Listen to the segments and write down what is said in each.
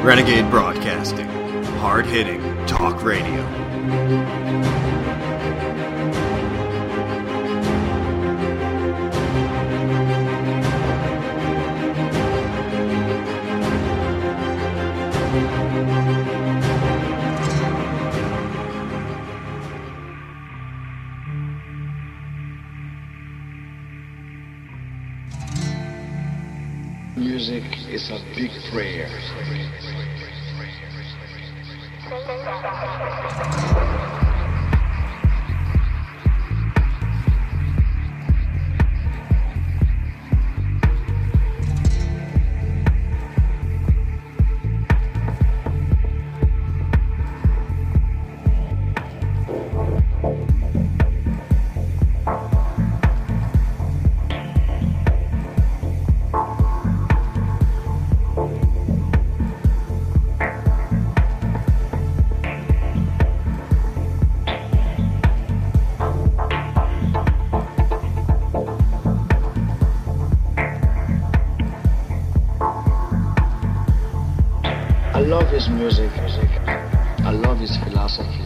Renegade Broadcasting, hard-hitting talk radio. Music is a big prayer. I love his music. I love his philosophy.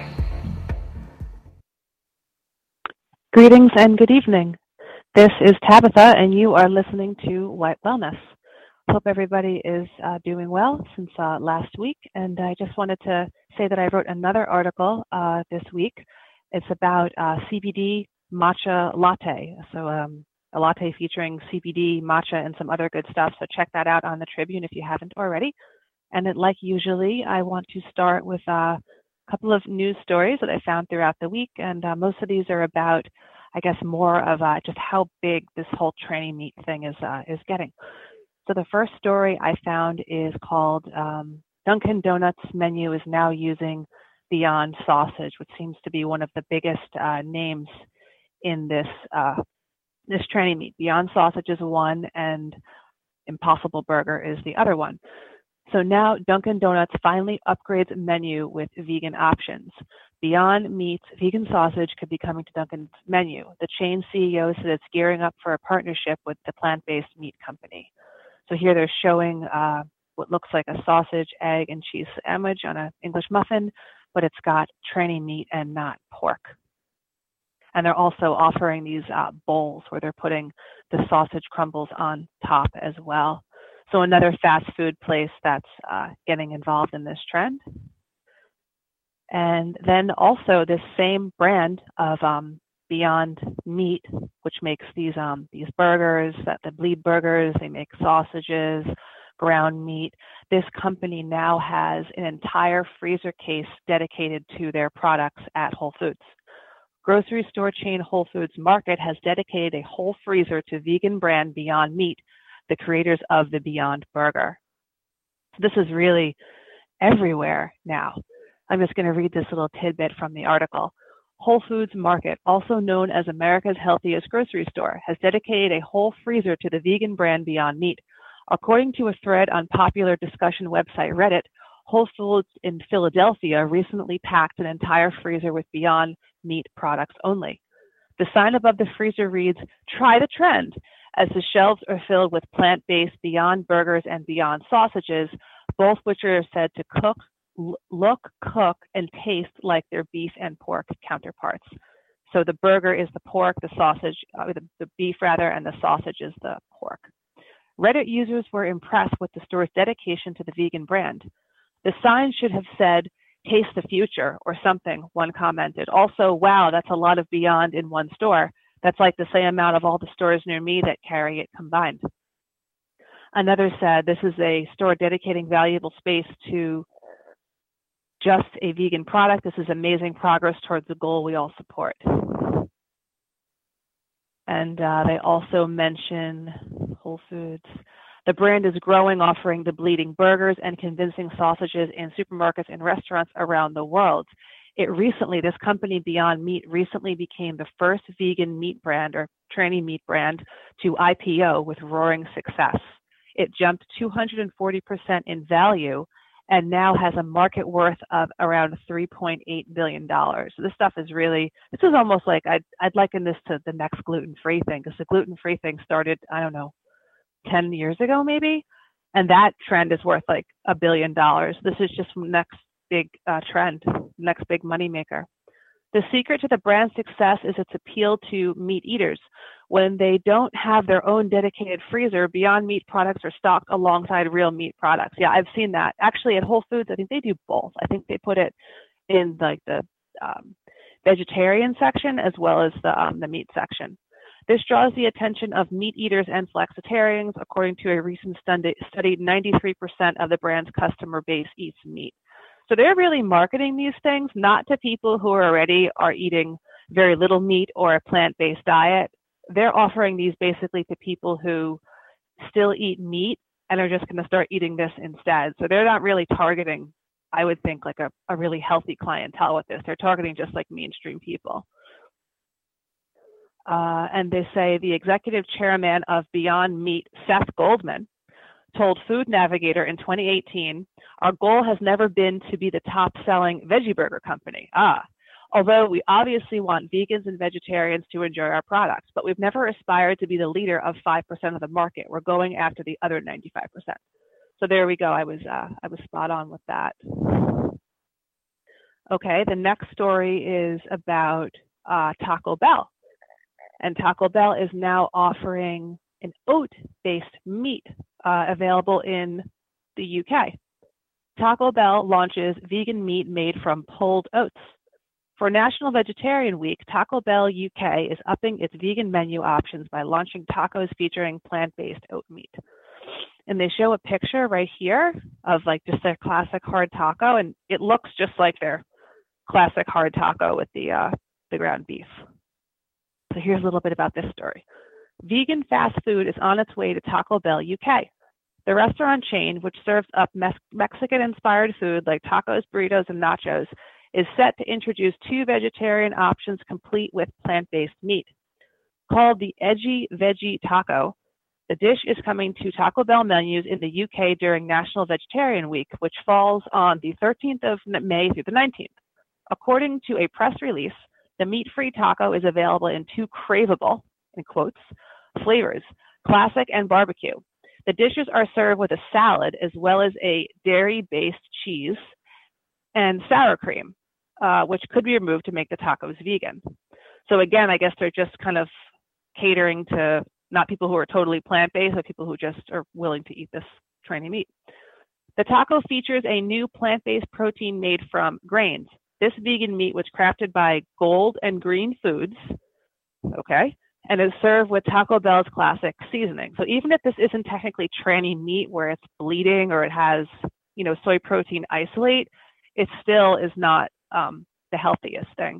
Greetings and good evening. This is Tabitha, and you are listening to White Wellness. Hope everybody is doing well since last week, and I just wanted to say that I wrote another article this week. It's about CBD matcha latte. So a latte featuring CBD, matcha, and some other good stuff. So check that out on the Tribune if you haven't already. And like usually, I want to start with a couple of news stories that I found throughout the week. And most of these are about, I guess, more of just how big this whole tranny meat thing is getting. So the first story I found is called Dunkin' Donuts menu is now using Beyond Sausage, which seems to be one of the biggest names in this tranny meat. Beyond Sausage is one, and Impossible Burger is the other one. So now Dunkin' Donuts finally upgrades menu with vegan options. Beyond Meat's vegan sausage could be coming to Dunkin's menu. The chain CEO said it's gearing up for a partnership with the plant-based meat company. So here they're showing what looks like a sausage, egg, and cheese sandwich on an English muffin, but it's got tranny meat and not pork. And they're also offering these bowls where they're putting the sausage crumbles on top as well. So another fast food place that's getting involved in this trend. And then also this same brand of Beyond Meat, which makes these burgers, the bleed burgers, they make sausages, ground meat. This company now has an entire freezer case dedicated to their products at Whole Foods. Grocery store chain Whole Foods Market has dedicated a whole freezer to vegan brand Beyond Meat, the creators of the Beyond Burger. So this is really everywhere now. I'm just going to read this little tidbit from the article. Whole Foods Market, also known as America's healthiest grocery store, has dedicated a whole freezer to the vegan brand Beyond Meat. According to a thread on popular discussion website Reddit, Whole Foods in Philadelphia recently packed an entire freezer with Beyond Meat products only. The sign above the freezer reads, "Try the trend," as the shelves are filled with plant-based Beyond Burgers and Beyond Sausages, both which are said to cook, and taste like their beef and pork counterparts. So the burger is the pork, the sausage, the beef rather, and the sausage is the pork. Reddit users were impressed with the store's dedication to the vegan brand. The sign should have said, "Taste the future," or something, one commented. Also, "Wow, that's a lot of Beyond in one store. That's like the same amount of all the stores near me that carry it combined." Another said, "This is a store dedicating valuable space to just a vegan product. This is amazing progress towards the goal we all support." And they also mention Whole Foods. The brand is growing, offering the bleeding burgers and convincing sausages in supermarkets and restaurants around the world. This company Beyond Meat recently became the first vegan meat brand or tranny meat brand to IPO with roaring success. It jumped 240% in value and now has a market worth of around $3.8 billion. So this stuff is really, this is almost like, I'd liken this to the next gluten-free thing, because the gluten-free thing started, I don't know, 10 years ago maybe, And that trend is worth like $1 billion. This is just next big trend, next big moneymaker. The secret to the brand's success is its appeal to meat eaters. When they don't have their own dedicated freezer, Beyond Meat products are stocked alongside real meat products. Yeah, I've seen that. Actually, at Whole Foods, I think they do both. I think they put it in like the vegetarian section as well as the meat section. This draws the attention of meat eaters and flexitarians. According to a recent study, 93% of the brand's customer base eats meat. So they're really marketing these things not to people who already are eating very little meat or a plant-based diet. They're offering these basically to people who still eat meat and are just going to start eating this instead. So they're not really targeting, I would think, like a really healthy clientele with this. They're targeting just like mainstream people. And they say the executive chairman of Beyond Meat, Seth Goldman, told Food Navigator in 2018, our goal has never been to be the top-selling veggie burger company. Although we obviously want vegans and vegetarians to enjoy our products, but we've never aspired to be the leader of 5% of the market. We're going after the other 95%. So there we go. I was spot on with that. Okay, the next story is about Taco Bell. And Taco Bell is now offering an oat-based meat available in the UK. Taco Bell launches vegan meat made from pulled oats. For National Vegetarian Week, Taco Bell UK is upping its vegan menu options by launching tacos featuring plant-based oat meat. And they show a picture right here of like just their classic hard taco, and it looks just like their classic hard taco with the ground beef. So here's a little bit about this story. Vegan fast food is on its way to Taco Bell UK. The restaurant chain, which serves up Mexican-inspired food like tacos, burritos, and nachos, is set to introduce 2 vegetarian options complete with plant-based meat. Called the Edgy Veggie Taco, the dish is coming to Taco Bell menus in the UK during National Vegetarian Week, which falls on the 13th of May through the 19th. According to a press release, the meat-free taco is available in 2 craveable, in quotes, flavors, classic and barbecue. The dishes are served with a salad as well as a dairy-based cheese and sour cream, which could be removed to make the tacos vegan. So again, I guess they're just kind of catering to not people who are totally plant-based, but people who just are willing to eat this tranny meat. The taco features a new plant-based protein made from grains. This vegan meat was crafted by Gold and Green Foods, okay, and is served with Taco Bell's classic seasoning. So even if this isn't technically tranny meat where it's bleeding or it has, soy protein isolate, it still is not the healthiest thing.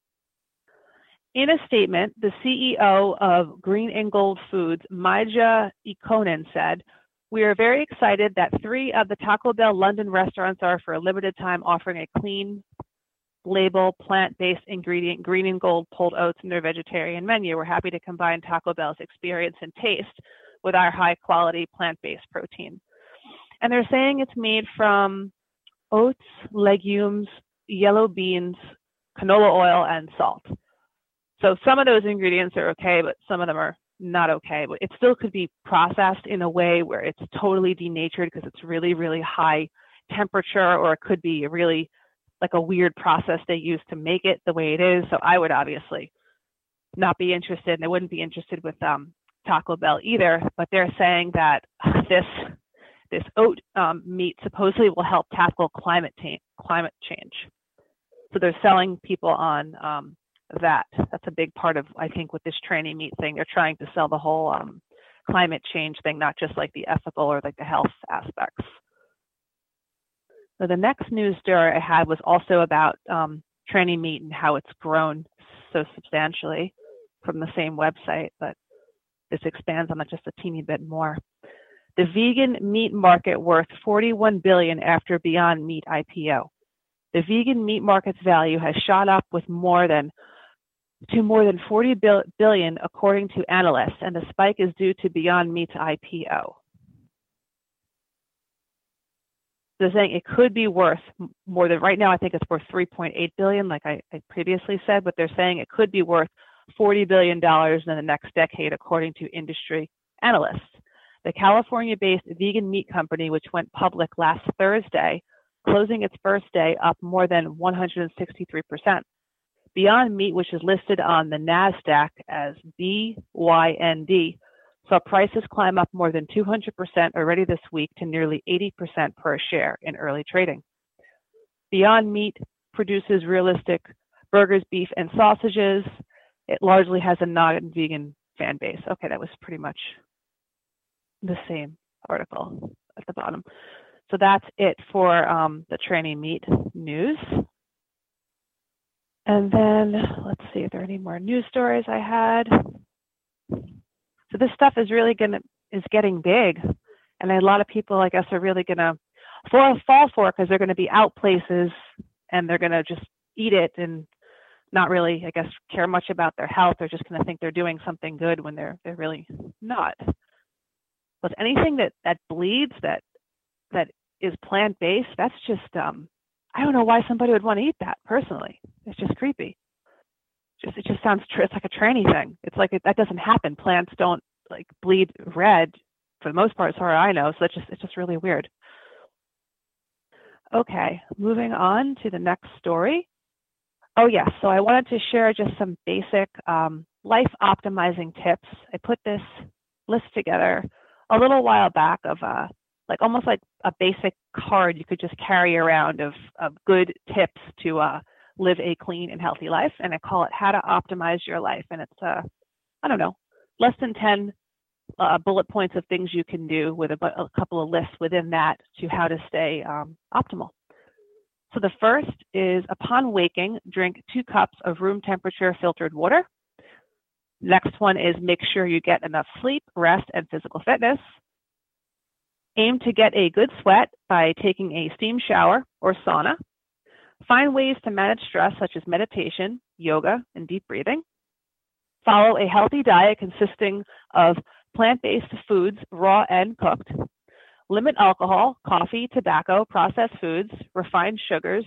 In a statement, the CEO of Green and Gold Foods, Maija Ikonen, said, "We are very excited that 3 of the Taco Bell London restaurants are for a limited time offering a clean label, plant-based ingredient, green and gold pulled oats in their vegetarian menu. We're happy to combine Taco Bell's experience and taste with our high-quality plant-based protein." And they're saying it's made from oats, legumes, yellow beans, canola oil, and salt. So some of those ingredients are okay, but some of them are not okay. But it still could be processed in a way where it's totally denatured because it's really, really high temperature, or it could be really like a weird process they use to make it the way it is. So I would obviously not be interested, and I wouldn't be interested with Taco Bell either. But they're saying that this oat meat supposedly will help tackle climate change. So they're selling people on that. That's a big part of, I think, with this tranny meat thing. They're trying to sell the whole climate change thing, not just like the ethical or like the health aspects. So the next news story I had was also about tranny meat and how it's grown so substantially from the same website, but this expands on it just a teeny bit more. The vegan meat market worth $41 billion after Beyond Meat IPO. The vegan meat market's value has shot up with more than $40 billion, according to analysts, and the spike is due to Beyond Meat's IPO. They're saying it could be worth more than, right now I think it's worth $3.8 billion, like I previously said, but they're saying it could be worth $40 billion in the next decade, according to industry analysts. The California-based vegan meat company, which went public last Thursday, closing its first day up more than 163%. Beyond Meat, which is listed on the NASDAQ as BYND, saw prices climb up more than 200% already this week to nearly 80% per share in early trading. Beyond Meat produces realistic burgers, beef, and sausages. It largely has a non-vegan fan base. Okay, that was pretty much the same article at the bottom. So that's it for the tranny meat news. And then let's see if there are any more news stories I had. So this stuff is really getting big, and a lot of people, I guess, are really gonna fall for it because they're gonna be out places and they're gonna just eat it and not really, I guess, care much about their health. They're just gonna think they're doing something good when they're really not. But anything that bleeds, that is plant-based, that's just I don't know why somebody would want to eat that personally. It's just creepy. It just sounds it's like a tranny thing. It's like that doesn't happen. Plants don't like bleed red for the most part, as far as I know. So it's just really weird. Okay, moving on to the next story. Oh yes, so I wanted to share just some basic life optimizing tips. I put this list together a little while back of like almost like a basic card you could just carry around of good tips to live a clean and healthy life, and I call it How to Optimize Your Life. And it's I don't know, less than 10 bullet points of things you can do with a couple of lists within that to how to stay optimal. So the first is, upon waking, drink 2 cups of room temperature filtered water. Next one is, make sure you get enough sleep, rest, and physical fitness. Aim to get a good sweat by taking a steam shower or sauna. Find ways to manage stress, such as meditation, yoga, and deep breathing. Follow a healthy diet consisting of plant-based foods, raw and cooked. Limit alcohol, coffee, tobacco, processed foods, refined sugars,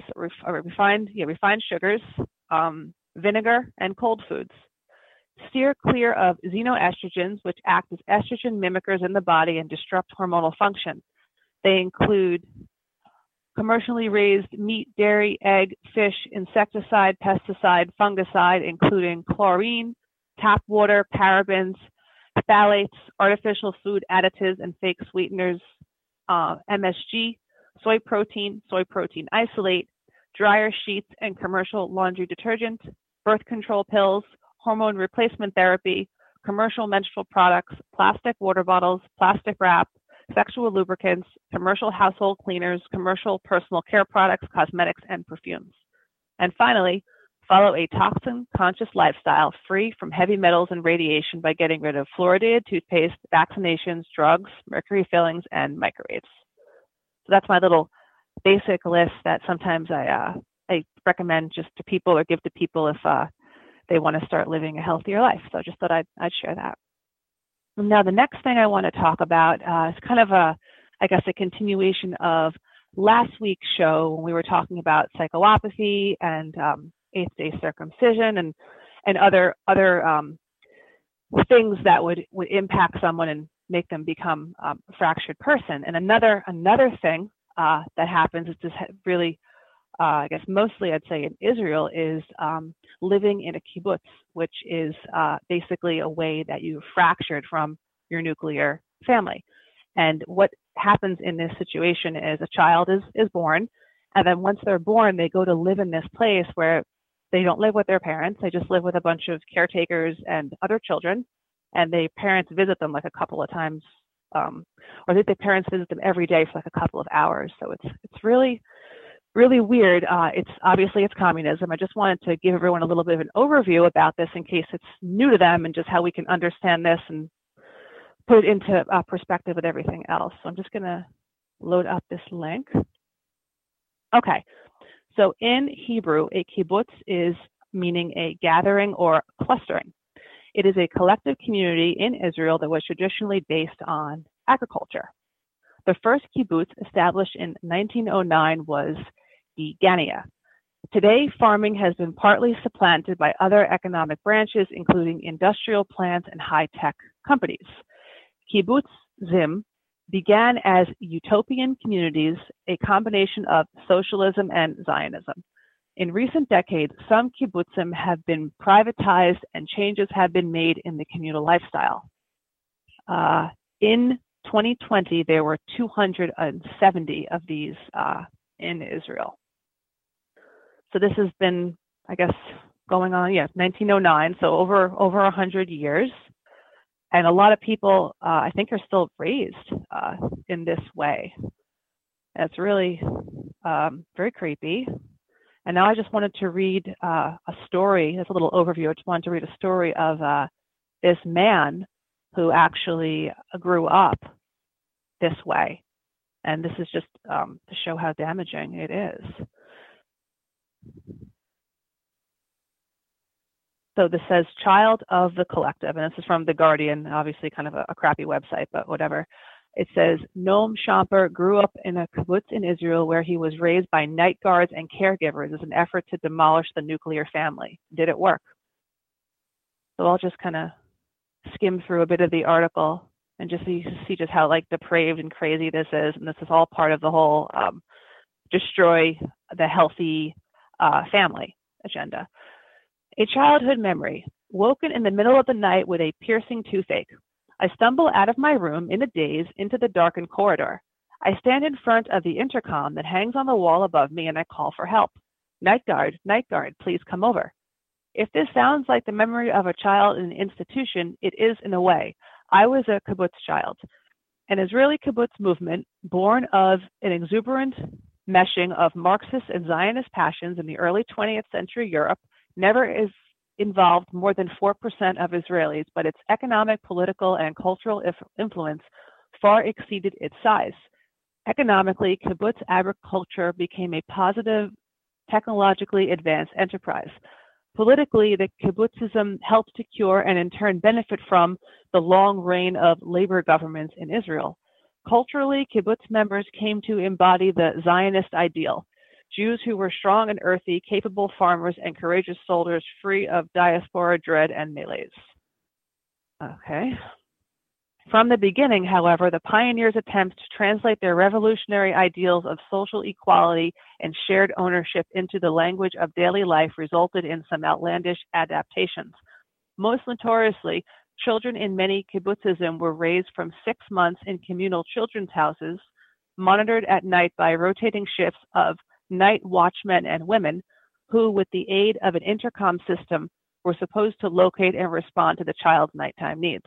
vinegar, and cold foods. Steer clear of xenoestrogens, which act as estrogen mimickers in the body and disrupt hormonal function. They include commercially raised meat, dairy, egg, fish, insecticide, pesticide, fungicide, including chlorine, tap water, parabens, phthalates, artificial food additives, and fake sweeteners, MSG, soy protein isolate, dryer sheets and commercial laundry detergent, birth control pills, hormone replacement therapy, commercial menstrual products, plastic water bottles, plastic wrap, sexual lubricants, commercial household cleaners, commercial personal care products, cosmetics, and perfumes. And finally, follow a toxin-conscious lifestyle free from heavy metals and radiation by getting rid of fluoridated toothpaste, vaccinations, drugs, mercury fillings, and microwaves. So that's my little basic list that sometimes I recommend just to people or give to people if they want to start living a healthier life. So I just thought I'd share that. Now, the next thing I want to talk about is kind of a continuation of last week's show when we were talking about psychopathy and eighth-day circumcision and other things that would impact someone and make them become a fractured person. And another thing that happens is just really, I guess mostly I'd say in Israel, is living in a kibbutz, which is basically a way that you're fractured from your nuclear family. And what happens in this situation is a child is born, and then once they're born, they go to live in this place where they don't live with their parents. They just live with a bunch of caretakers and other children, and the parents visit them like a couple of times, or the parents visit them every day for like a couple of hours. So it's really, really weird. It's communism. I just wanted to give everyone a little bit of an overview about this in case it's new to them and just how we can understand this and put it into perspective with everything else. So I'm just going to load up this link. Okay. So in Hebrew, a kibbutz is meaning a gathering or clustering. It is a collective community in Israel that was traditionally based on agriculture. The first kibbutz, established in 1909, was the Gania. Today, farming has been partly supplanted by other economic branches, including industrial plants and high-tech companies. Kibbutz Zim, began as utopian communities, a combination of socialism and Zionism. In recent decades, some kibbutzim have been privatized and changes have been made in the communal lifestyle. In 2020, there were 270 of these in Israel. So this has been, I guess, going on, 1909, so over 100 years. And a lot of people, I think, are still raised in this way. And it's really very creepy. And now I just wanted to read a story. That's a little overview. I just wanted to read a story of this man who actually grew up this way. And this is just to show how damaging it is. So this says, child of the collective, and this is from The Guardian, obviously kind of a crappy website, but whatever. It says, Noam Chomper grew up in a kibbutz in Israel where he was raised by night guards and caregivers as an effort to demolish the nuclear family. Did it work? So I'll just kind of skim through a bit of the article and just see just how like depraved and crazy this is. And this is all part of the whole destroy the healthy family agenda. A childhood memory, woken in the middle of the night with a piercing toothache. I stumble out of my room in a daze into the darkened corridor. I stand in front of the intercom that hangs on the wall above me and I call for help. Night guard, please come over. If this sounds like the memory of a child in an institution, it is in a way. I was a kibbutz child. An Israeli kibbutz movement born of an exuberant meshing of Marxist and Zionist passions in the early 20th century Europe never is involved more than 4% of Israelis, but its economic, political, and cultural influence far exceeded its size. Economically, kibbutz agriculture became a positive, technologically advanced enterprise. Politically, the kibbutzism helped to cure and in turn benefit from the long reign of labor governments in Israel. Culturally, kibbutz members came to embody the Zionist ideal. Jews who were strong and earthy, capable farmers, and courageous soldiers free of diaspora dread and melees. Okay. From the beginning, however, the pioneers' attempts to translate their revolutionary ideals of social equality and shared ownership into the language of daily life resulted in some outlandish adaptations. Most notoriously, children in many kibbutzism were raised from 6 months in communal children's houses, monitored at night by rotating shifts of night watchmen and women who, with the aid of an intercom system, were supposed to locate and respond to the child's nighttime needs.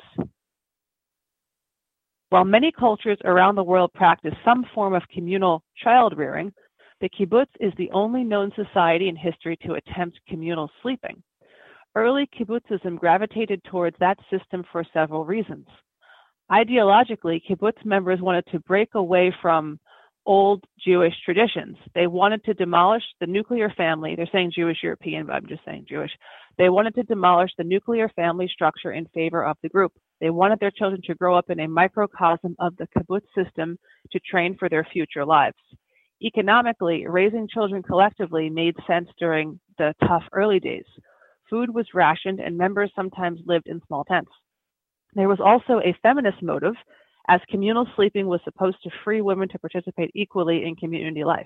While many cultures around the world practice some form of communal child rearing, the kibbutz is the only known society in history to attempt communal sleeping. Early kibbutzism gravitated towards that system for several reasons. Ideologically, kibbutz members wanted to break away from old Jewish traditions. They wanted to demolish the nuclear family. They're saying Jewish European, but I'm just saying Jewish. They wanted to demolish the nuclear family structure in favor of the group. They wanted their children to grow up in a microcosm of the kibbutz system to train for their future lives. Economically, raising children collectively made sense during the tough early days. Food was rationed and members sometimes lived in small tents. There was also a feminist motive, as communal sleeping was supposed to free women to participate equally in community life.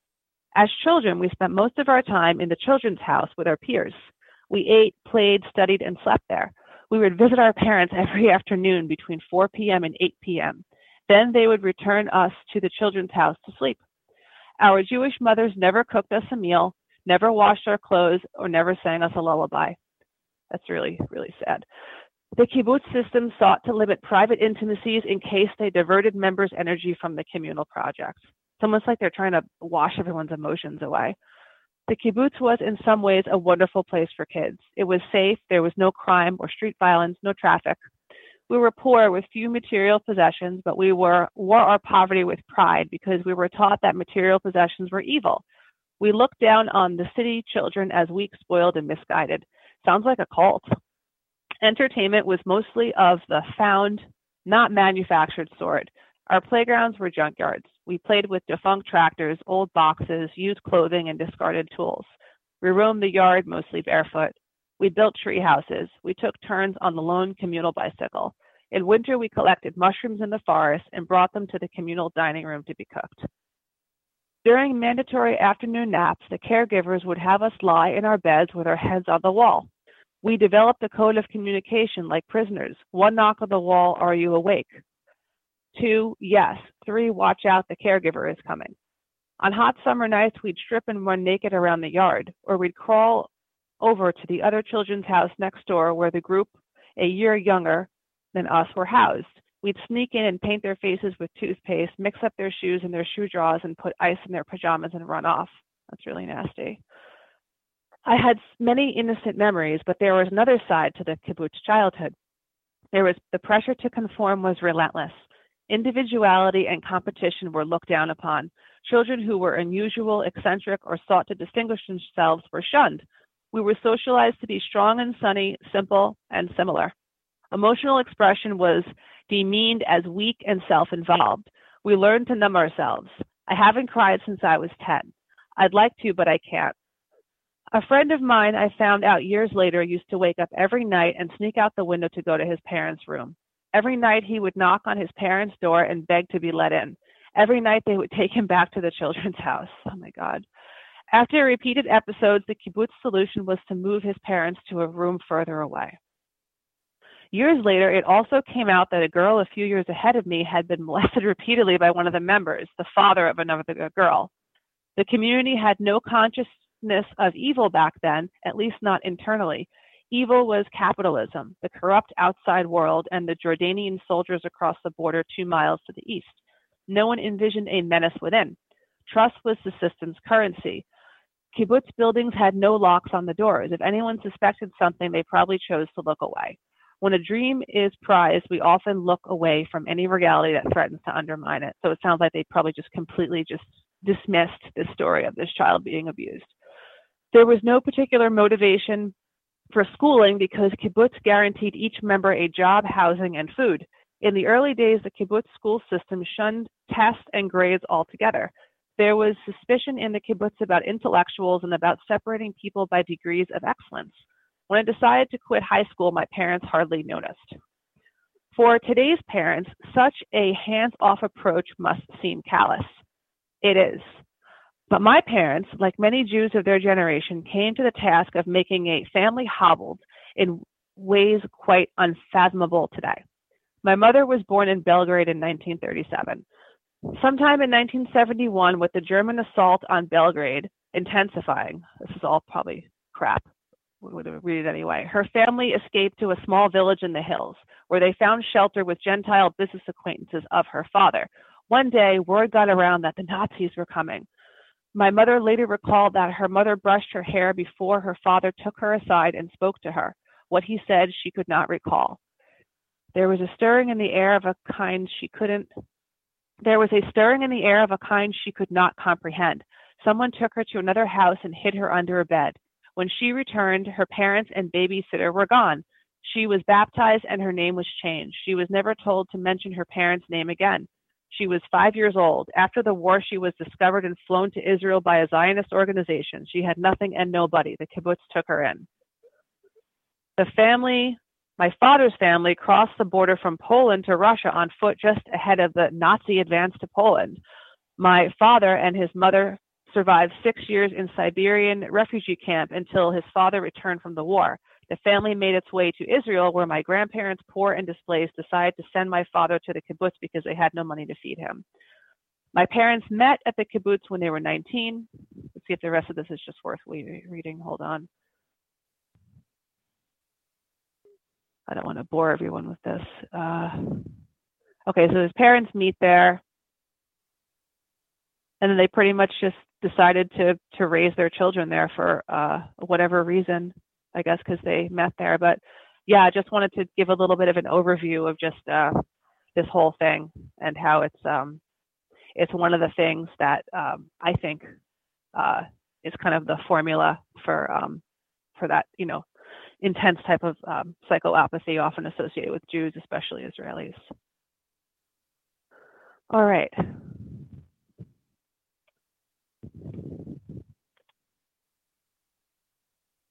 As children, we spent most of our time in the children's house with our peers. We ate, played, studied, and slept there. We would visit our parents every afternoon between 4 p.m. and 8 p.m. Then they would return us to the children's house to sleep. Our Jewish mothers never cooked us a meal, never washed our clothes, or never sang us a lullaby. That's really, really sad. The kibbutz system sought to limit private intimacies in case they diverted members' energy from the communal projects. It's almost like they're trying to wash everyone's emotions away. The kibbutz was in some ways a wonderful place for kids. It was safe, there was no crime or street violence, no traffic. We were poor with few material possessions, but we wore our poverty with pride because we were taught that material possessions were evil. We looked down on the city children as weak, spoiled, and misguided. Sounds like a cult. Entertainment was mostly of the found, not manufactured sort. Our playgrounds were junkyards. We played with defunct tractors, old boxes, used clothing, and discarded tools. We roamed the yard mostly barefoot. We built tree houses. We took turns on the lone communal bicycle. In winter, we collected mushrooms in the forest and brought them to the communal dining room to be cooked. During mandatory afternoon naps, the caregivers would have us lie in our beds with our heads on the wall. We developed a code of communication like prisoners. 1 knock on the wall, are you awake? 2, yes. 3, watch out, the caregiver is coming. On hot summer nights, we'd strip and run naked around the yard, or we'd crawl over to the other children's house next door where the group a year younger than us were housed. We'd sneak in and paint their faces with toothpaste, mix up their shoes and their shoe drawers, and put ice in their pajamas and run off. That's really nasty. I had many innocent memories, but there was another side to the kibbutz childhood. The pressure to conform was relentless. Individuality and competition were looked down upon. Children who were unusual, eccentric, or sought to distinguish themselves were shunned. We were socialized to be strong and sunny, simple, and similar. Emotional expression was demeaned as weak and self-involved. We learned to numb ourselves. I haven't cried since I was 10. I'd like to, but I can't. A friend of mine I found out years later used to wake up every night and sneak out the window to go to his parents' room. Every night he would knock on his parents' door and beg to be let in. Every night they would take him back to the children's house. Oh my God. After repeated episodes, the kibbutz solution was to move his parents to a room further away. Years later, it also came out that a girl a few years ahead of me had been molested repeatedly by one of the members, the father of another girl. The community had no consciousness of evil back then, at least not internally. Evil was capitalism, the corrupt outside world, and the Jordanian soldiers across the border 2 miles to the east. No one envisioned a menace within. Trust was the system's currency. Kibbutz buildings had no locks on the doors. If anyone suspected something, they probably chose to look away. When a dream is prized, we often look away from any reality that threatens to undermine it. So it sounds like they probably just completely just dismissed the story of this child being abused. There was no particular motivation for schooling because kibbutz guaranteed each member a job, housing, and food. In the early days, the kibbutz school system shunned tests and grades altogether. There was suspicion in the kibbutz about intellectuals and about separating people by degrees of excellence. When I decided to quit high school, my parents hardly noticed. For today's parents, such a hands-off approach must seem callous. It is. But my parents, like many Jews of their generation, came to the task of making a family hobbled in ways quite unfathomable today. My mother was born in Belgrade in 1937. Sometime in 1971, with the German assault on Belgrade intensifying, this is all probably crap, we would read it anyway, her family escaped to a small village in the hills, where they found shelter with Gentile business acquaintances of her father. One day, word got around that the Nazis were coming. My mother later recalled that her mother brushed her hair before her father took her aside and spoke to her. What he said, she could not recall. There was a stirring in the air of a kind she could not comprehend. Someone took her to another house and hid her under a bed. When she returned, her parents and babysitter were gone. She was baptized and her name was changed. She was never told to mention her parents' name again. She was 5 years old. After the war, she was discovered and flown to Israel by a Zionist organization. She had nothing and nobody. The kibbutz took her in. My father's family crossed the border from Poland to Russia on foot just ahead of the Nazi advance to Poland. My father and his mother survived 6 years in Siberian refugee camp until his father returned from the war. The family made its way to Israel, where my grandparents, poor and displaced, decided to send my father to the kibbutz because they had no money to feed him. My parents met at the kibbutz when they were 19. Let's see if the rest of this is just worth reading. Hold on. I don't want to bore everyone with this. Okay, so his parents meet there, and then they pretty much just decided to raise their children there for whatever reason, I guess because they met there. But yeah, I just wanted to give a little bit of an overview of just this whole thing and how it's one of the things that I think is kind of the formula for that, intense type of psychoapathy often associated with Jews, especially Israelis. All right.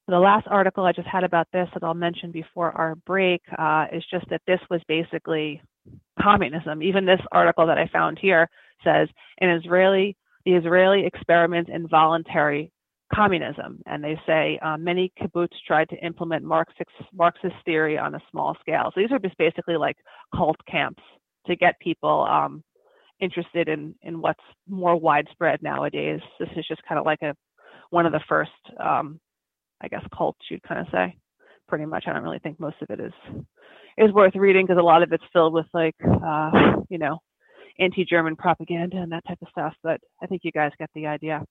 The last article I just had about this that I'll mention before our break is just that this was basically communism. Even this article that I found here says the Israeli experiments in voluntary communism. And they say many kibbutz tried to implement Marxist theory on a small scale. So these are just basically like cult camps to get people interested in what's more widespread nowadays. This is just kind of like one of the first, I guess, cults, you'd kind of say. Pretty much. I don't really think most of it is worth reading because a lot of it's filled with like, anti-German propaganda and that type of stuff. But I think you guys get the idea.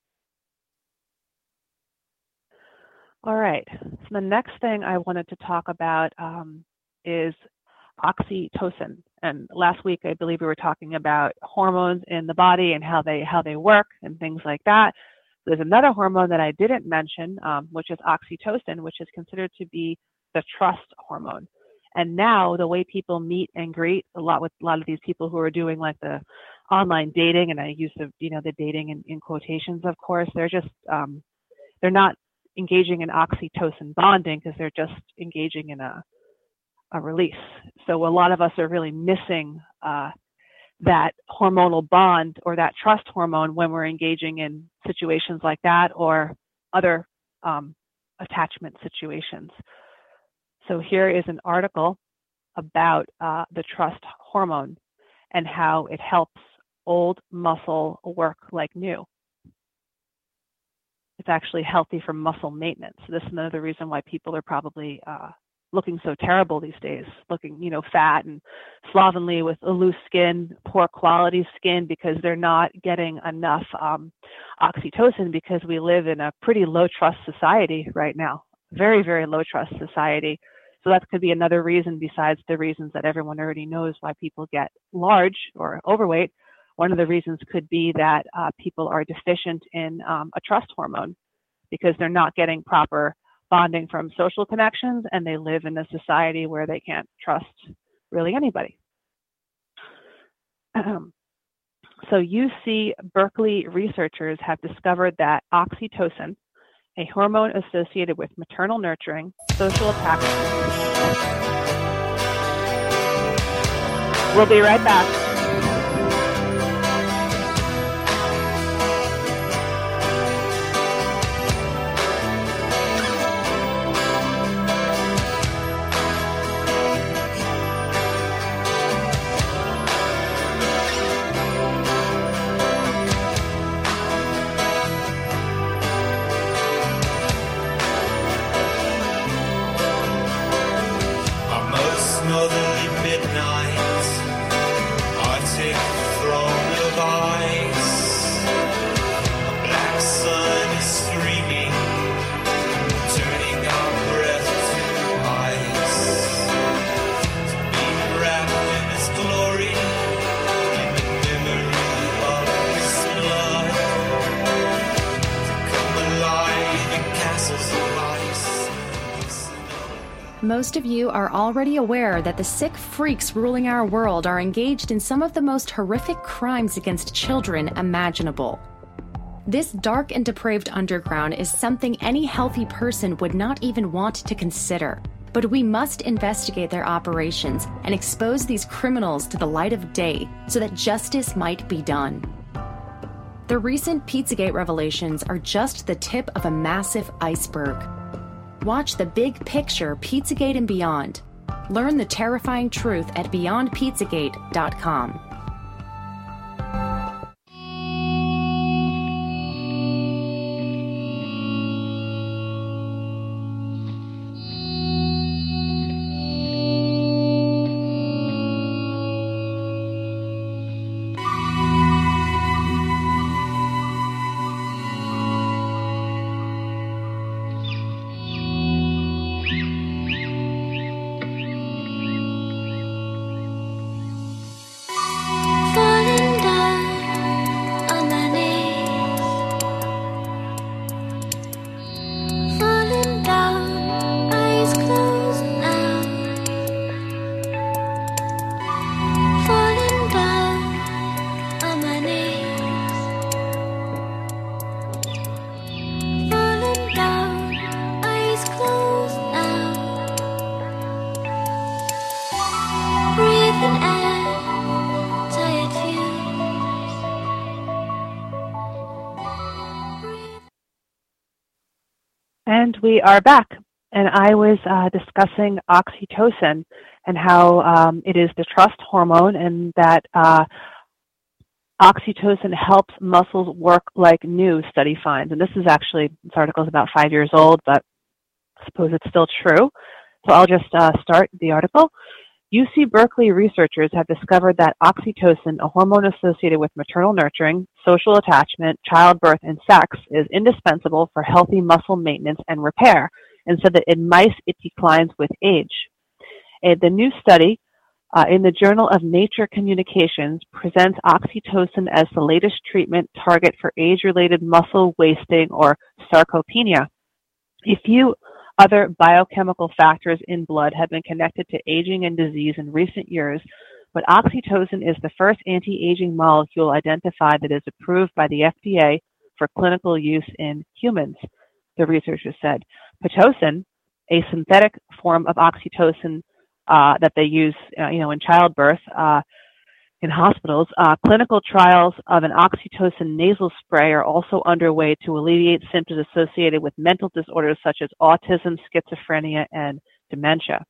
All right. So the next thing I wanted to talk about is oxytocin. And last week, I believe we were talking about hormones in the body and how they work and things like that. There's another hormone that I didn't mention, which is oxytocin, which is considered to be the trust hormone. And now the way people meet and greet, a lot of these people who are doing like the online dating, and I use the dating in quotations, of course, they're just they're not engaging in oxytocin bonding because they're just engaging in a release. So a lot of us are really missing that hormonal bond or that trust hormone when we're engaging in situations like that or other attachment situations. So here is an article about the trust hormone and how it helps old muscle work like new. It's actually healthy for muscle maintenance. So this is another reason why people are probably looking so terrible these days, looking, fat and slovenly with a loose skin, poor quality skin, because they're not getting enough oxytocin because we live in a pretty low trust society right now, very, very low trust society. So that could be another reason besides the reasons that everyone already knows why people get large or overweight. One of the reasons could be that people are deficient in a trust hormone because they're not getting proper bonding from social connections, and they live in a society where they can't trust really anybody. So UC Berkeley researchers have discovered that oxytocin, a hormone associated with maternal nurturing, social attachment. We'll be right back. Most of you are already aware that the sick freaks ruling our world are engaged in some of the most horrific crimes against children imaginable. This dark and depraved underground is something any healthy person would not even want to consider. But we must investigate their operations and expose these criminals to the light of day so that justice might be done. The recent Pizzagate revelations are just the tip of a massive iceberg. Watch the big picture, Pizzagate and beyond. Learn the terrifying truth at beyondpizzagate.com. And we are back. And I was discussing oxytocin and how it is the trust hormone, and that oxytocin helps muscles work like new, study finds. And this article is about 5 years old, but I suppose it's still true. So I'll just start the article. UC Berkeley researchers have discovered that oxytocin, a hormone associated with maternal nurturing, social attachment, childbirth, and sex, is indispensable for healthy muscle maintenance and repair, and said that in mice it declines with age. The new study in the Journal of Nature Communications presents oxytocin as the latest treatment target for age-related muscle wasting, or sarcopenia. A few other biochemical factors in blood have been connected to aging and disease in recent years, but oxytocin is the first anti-aging molecule identified that is approved by the FDA for clinical use in humans, the researchers said. Pitocin, a synthetic form of oxytocin that they use in childbirth in hospitals, clinical trials of an oxytocin nasal spray are also underway to alleviate symptoms associated with mental disorders such as autism, schizophrenia, and dementia.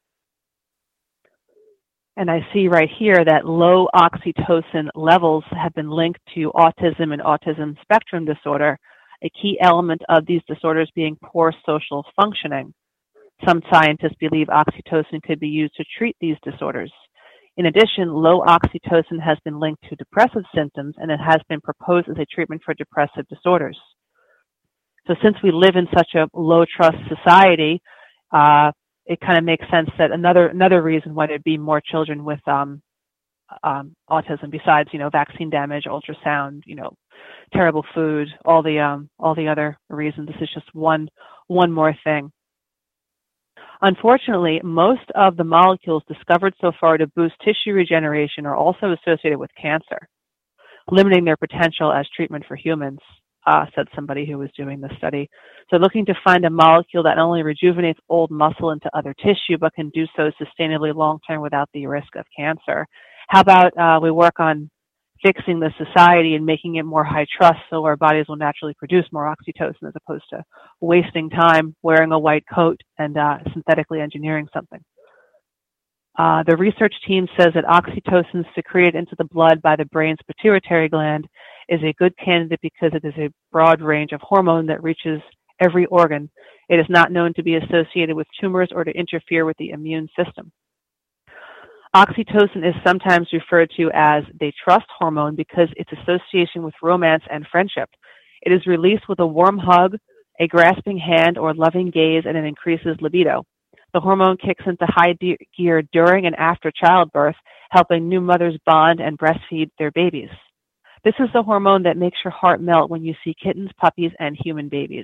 And I see right here that low oxytocin levels have been linked to autism and autism spectrum disorder, a key element of these disorders being poor social functioning. Some scientists believe oxytocin could be used to treat these disorders. In addition, low oxytocin has been linked to depressive symptoms, and it has been proposed as a treatment for depressive disorders. So since we live in such a low-trust society, it kind of makes sense that another reason why there'd be more children with autism, besides vaccine damage, ultrasound, terrible food, all the other reasons. This is just one more thing. Unfortunately, most of the molecules discovered so far to boost tissue regeneration are also associated with cancer, limiting their potential as treatment for humans, said somebody who was doing the study. So looking to find a molecule that not only rejuvenates old muscle into other tissue, but can do so sustainably long-term without the risk of cancer. How about we work on fixing the society and making it more high trust so our bodies will naturally produce more oxytocin as opposed to wasting time wearing a white coat and synthetically engineering something. The research team says that oxytocin secreted into the blood by the brain's pituitary gland is a good candidate because it is a broad range of hormone that reaches every organ. It is not known to be associated with tumors or to interfere with the immune system. Oxytocin is sometimes referred to as the trust hormone because its association with romance and friendship. It is released with a warm hug, a grasping hand, or loving gaze, and it increases libido. The hormone kicks into high gear during and after childbirth, helping new mothers bond and breastfeed their babies. This is the hormone that makes your heart melt when you see kittens, puppies, and human babies.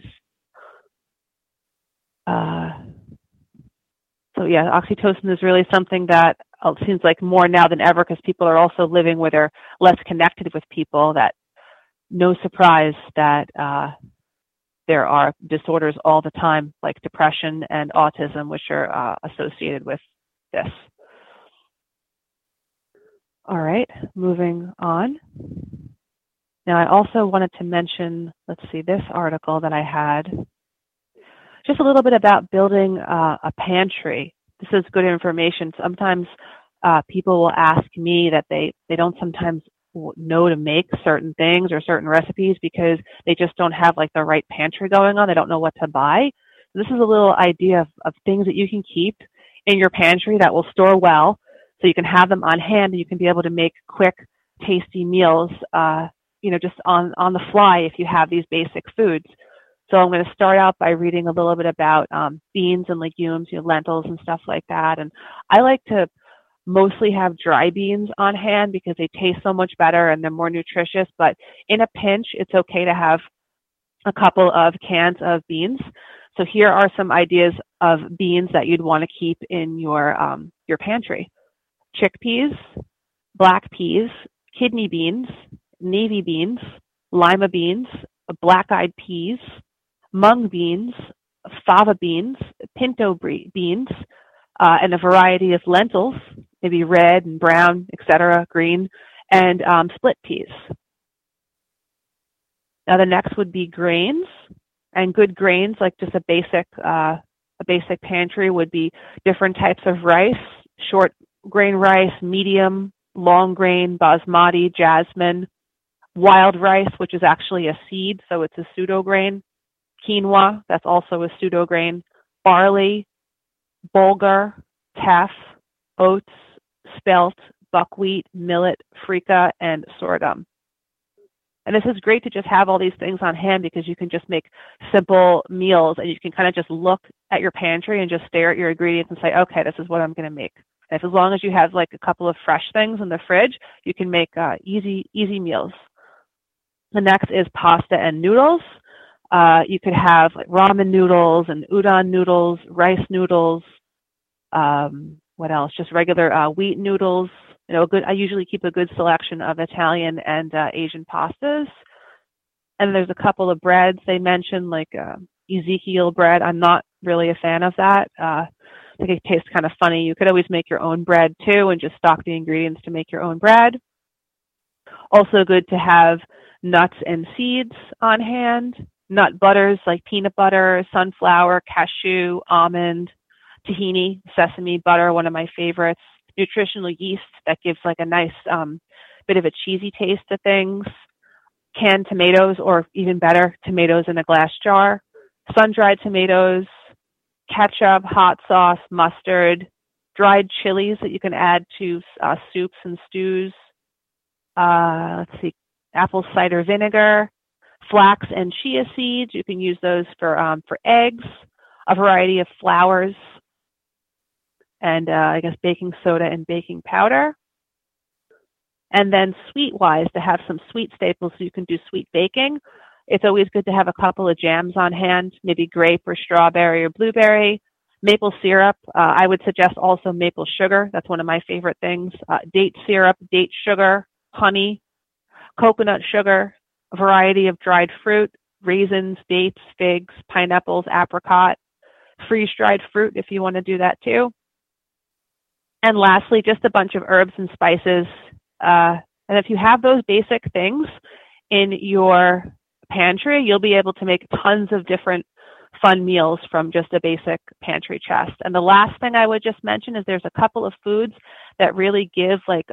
So oxytocin is really something that seems like more now than ever because people are also living where they're less connected with people. That no surprise that there are disorders all the time like depression and autism, which are associated with this. All right, moving on. Now I also wanted to mention, this article that I had. Just a little bit about building a pantry. This is good information. Sometimes people will ask me that they don't sometimes know to make certain things or certain recipes because they just don't have the right pantry going on. They don't know what to buy. This is a little idea of things that you can keep in your pantry that will store well, so you can have them on hand and you can be able to make quick, tasty meals, just on the fly if you have these basic foods. So I'm going to start out by reading a little bit about beans and legumes, lentils and stuff like that. And I like to mostly have dry beans on hand because they taste so much better and they're more nutritious. But in a pinch, it's okay to have a couple of cans of beans. So here are some ideas of beans that you'd want to keep in your pantry: chickpeas, black peas, kidney beans, navy beans, lima beans, black-eyed peas, mung beans, fava beans, pinto beans, and a variety of lentils, maybe red and brown, etc., green, and split peas. Now the next would be grains, And good grains, like just a basic pantry, would be different types of rice: short grain rice, medium, long grain, basmati, jasmine, wild rice, which is actually a seed, so it's a pseudo grain, quinoa, that's also a pseudo grain, barley, bulgur, teff, oats, spelt, buckwheat, millet, freekeh, and sorghum. And this is great to just have all these things on hand because you can just make simple meals and you can kind of just look at your pantry and just stare at your ingredients and say, okay, this is what I'm going to make. And as long as you have like a couple of fresh things in the fridge, you can make easy meals. The next is pasta and noodles. You could have like ramen noodles and udon noodles, rice noodles. What else? Just regular wheat noodles. I usually keep a good selection of Italian and Asian pastas. And there's a couple of breads they mentioned, like Ezekiel bread. I'm not really a fan of that. I think it tastes kind of funny. You could always make your own bread too and just stock the ingredients to make your own bread. Also good to have nuts and seeds on hand. Nut butters like peanut butter, sunflower, cashew, almond, tahini, sesame butter, one of my favorites. Nutritional yeast that gives like a nice bit of a cheesy taste to things. Canned tomatoes, or even better, tomatoes in a glass jar. Sun-dried tomatoes, ketchup, hot sauce, mustard, dried chilies that you can add to soups and stews. Apple cider vinegar, flax and chia seeds. You can use those for eggs, a variety of flours, and I guess baking soda and baking powder. And then sweet-wise, to have some sweet staples so you can do sweet baking. It's always good to have a couple of jams on hand, maybe grape or strawberry or blueberry. Maple syrup, I would suggest also maple sugar. That's one of my favorite things. Date syrup, date sugar, honey, coconut sugar, a variety of dried fruit, raisins, dates, figs, pineapples, apricot, freeze-dried fruit if you want to do that too. And lastly, just a bunch of herbs and spices. And if you have those basic things in your pantry, you'll be able to make tons of different fun meals from just a basic pantry chest. And the last thing I would just mention is there's a couple of foods that really give like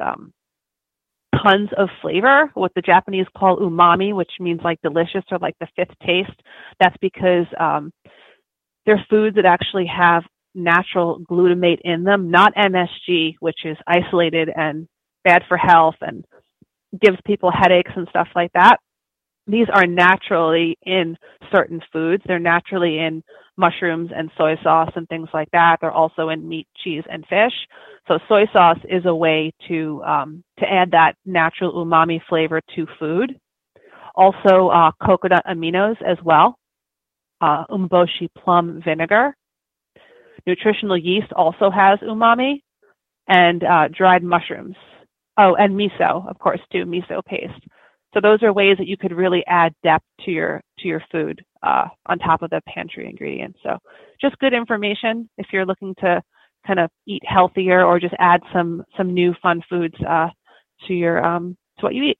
tons of flavor, what the Japanese call umami, which means like delicious or like the fifth taste. That's because they're foods that actually have natural glutamate in them, not MSG, which is isolated and bad for health and gives people headaches and stuff like that. These are naturally in certain foods. They're naturally in mushrooms and soy sauce and things like that. They're also in meat, cheese, and fish. So soy sauce is a way to add that natural umami flavor to food. Also, coconut aminos as well. Umeboshi plum vinegar. Nutritional yeast also has umami, and dried mushrooms. Oh, and miso, of course, too, miso paste. So those are ways that you could really add depth to your food on top of the pantry ingredients. So just good information if you're looking to kind of eat healthier or just add some new fun foods to what you eat.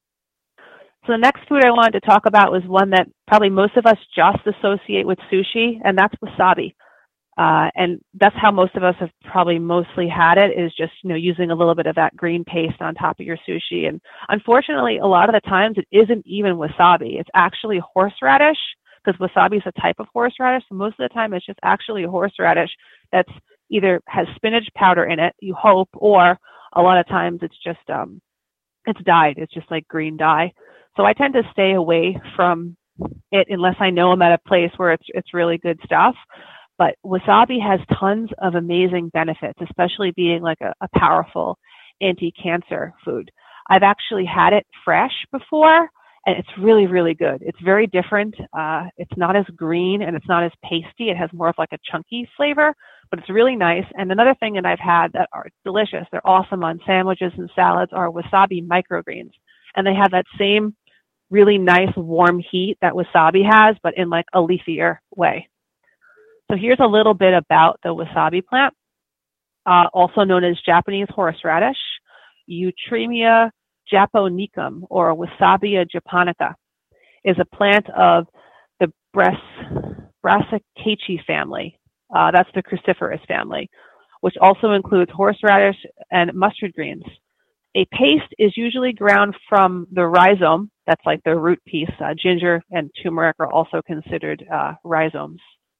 So the next food I wanted to talk about was one that probably most of us just associate with sushi, and that's wasabi. And that's how most of us have probably mostly had it, is just, using a little bit of that green paste on top of your sushi. And unfortunately, a lot of the times it isn't even wasabi. It's actually horseradish, because wasabi is a type of horseradish. So most of the time it's just actually a horseradish that's either has spinach powder in it, you hope, or a lot of times it's just, it's dyed. It's just like green dye. So I tend to stay away from it unless I know I'm at a place where it's really good stuff. But wasabi has tons of amazing benefits, especially being like a powerful anti-cancer food. I've actually had it fresh before, and it's really, really good. It's very different. It's not as green and it's not as pasty. It has more of like a chunky flavor, but it's really nice. And another thing that I've had that are delicious, they're awesome on sandwiches and salads, are wasabi microgreens. And they have that same really nice warm heat that wasabi has, but in like a leafier way. So here's a little bit about the wasabi plant, also known as Japanese horseradish, Eutrychia japonicum, or Wasabia japonica, is a plant of the Brassicaceae family. That's the cruciferous family, which also includes horseradish and mustard greens. A paste is usually ground from the rhizome. That's like the root piece. Ginger and turmeric are also considered rhizomes.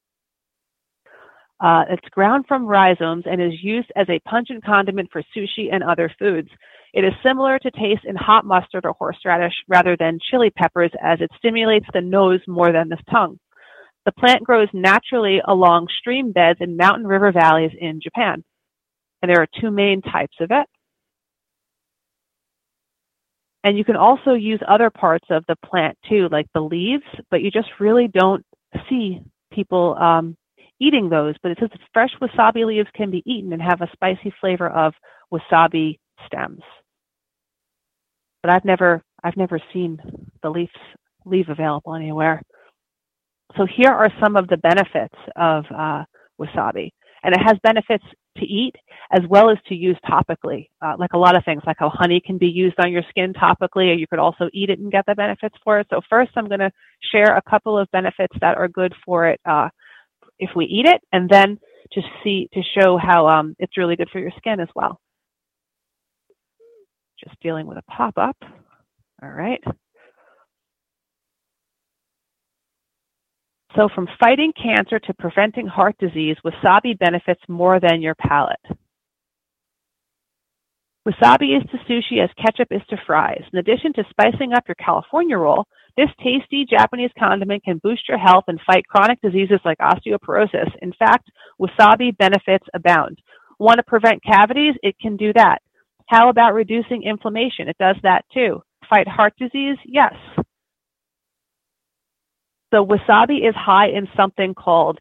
It's ground from rhizomes and is used as a pungent condiment for sushi and other foods. It is similar to taste in hot mustard or horseradish rather than chili peppers, as it stimulates the nose more than the tongue. The plant grows naturally along stream beds in mountain river valleys in Japan. And there are two main types of it. And you can also use other parts of the plant too, like the leaves, but you just really don't see people eating those. But it says that fresh wasabi leaves can be eaten and have a spicy flavor of wasabi stems. But I've never seen the leaf available anywhere. So here are some of the benefits of wasabi. And it has benefits to eat as well as to use topically, like a lot of things, like how honey can be used on your skin topically, or you could also eat it and get the benefits for it. So first, I'm going to share a couple of benefits that are good for it if we eat it, and then to show how it's really good for your skin as well. Just dealing with a pop-up. All right. So from fighting cancer to preventing heart disease, wasabi benefits more than your palate. Wasabi is to sushi as ketchup is to fries. In addition to spicing up your California roll, this tasty Japanese condiment can boost your health and fight chronic diseases like osteoporosis. In fact, wasabi benefits abound. Want to prevent cavities? It can do that. How about reducing inflammation? It does that too. Fight heart disease? Yes. So wasabi is high in something called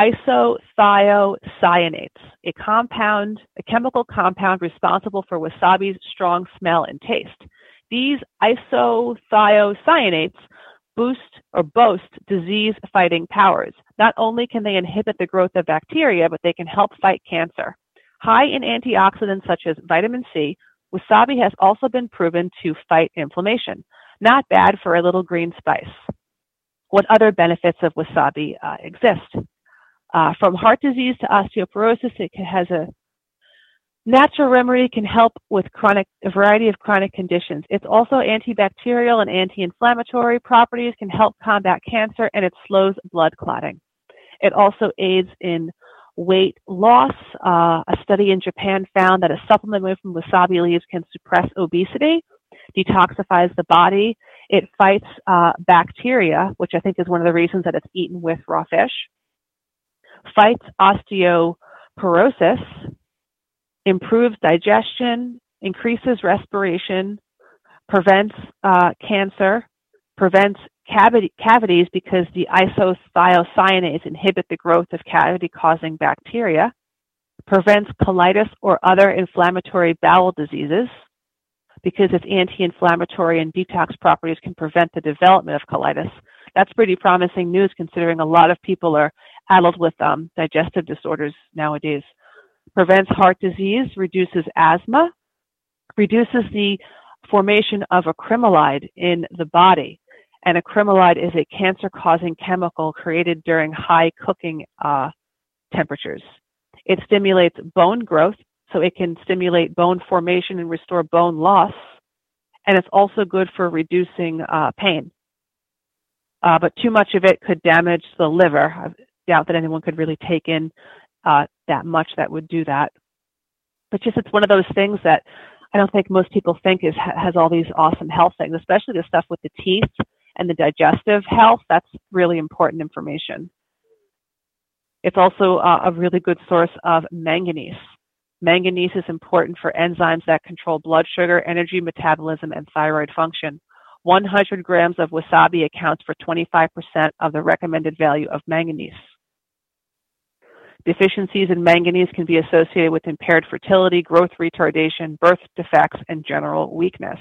isothiocyanates, a chemical compound responsible for wasabi's strong smell and taste. These isothiocyanates boast disease-fighting powers. Not only can they inhibit the growth of bacteria, but they can help fight cancer. High in antioxidants such as vitamin C, wasabi has also been proven to fight inflammation. Not bad for a little green spice. What other benefits of wasabi exist? From heart disease to osteoporosis, it has a natural remedy, can help with a variety of chronic conditions. It's also antibacterial and anti-inflammatory properties, can help combat cancer, and it slows blood clotting. It also aids in weight loss. A study in Japan found that a supplement made from wasabi leaves can suppress obesity, detoxifies the body. It fights bacteria, which I think is one of the reasons that it's eaten with raw fish. Fights osteoporosis, improves digestion, increases respiration, prevents cancer, prevents cavities because the isothiocyanates inhibit the growth of cavity-causing bacteria, prevents colitis or other inflammatory bowel diseases, because its anti-inflammatory and detox properties can prevent the development of colitis. That's pretty promising news considering a lot of people are addled with digestive disorders nowadays. Prevents heart disease, reduces asthma, reduces the formation of acrylonitrile in the body. And acrylonitrile is a cancer-causing chemical created during high cooking temperatures. It stimulates bone growth, so it can stimulate bone formation and restore bone loss. And it's also good for reducing pain. But too much of it could damage the liver. I doubt that anyone could really take in that much that would do that. But just it's one of those things that I don't think most people think has all these awesome health things, especially the stuff with the teeth and the digestive health. That's really important information. It's also a really good source of manganese. Manganese is important for enzymes that control blood sugar, energy metabolism, and thyroid function. 100 grams of wasabi accounts for 25% of the recommended value of manganese. Deficiencies in manganese can be associated with impaired fertility, growth retardation, birth defects, and general weakness.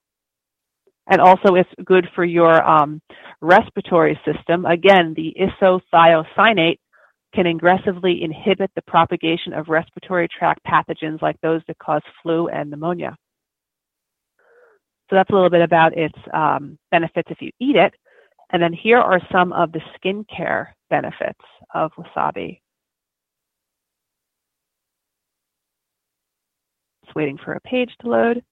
And also it's good for your respiratory system. Again, the isothiocyanate can aggressively inhibit the propagation of respiratory tract pathogens like those that cause flu and pneumonia. So that's a little bit about its benefits if you eat it. And then here are some of the skincare benefits of wasabi. Just waiting for a page to load.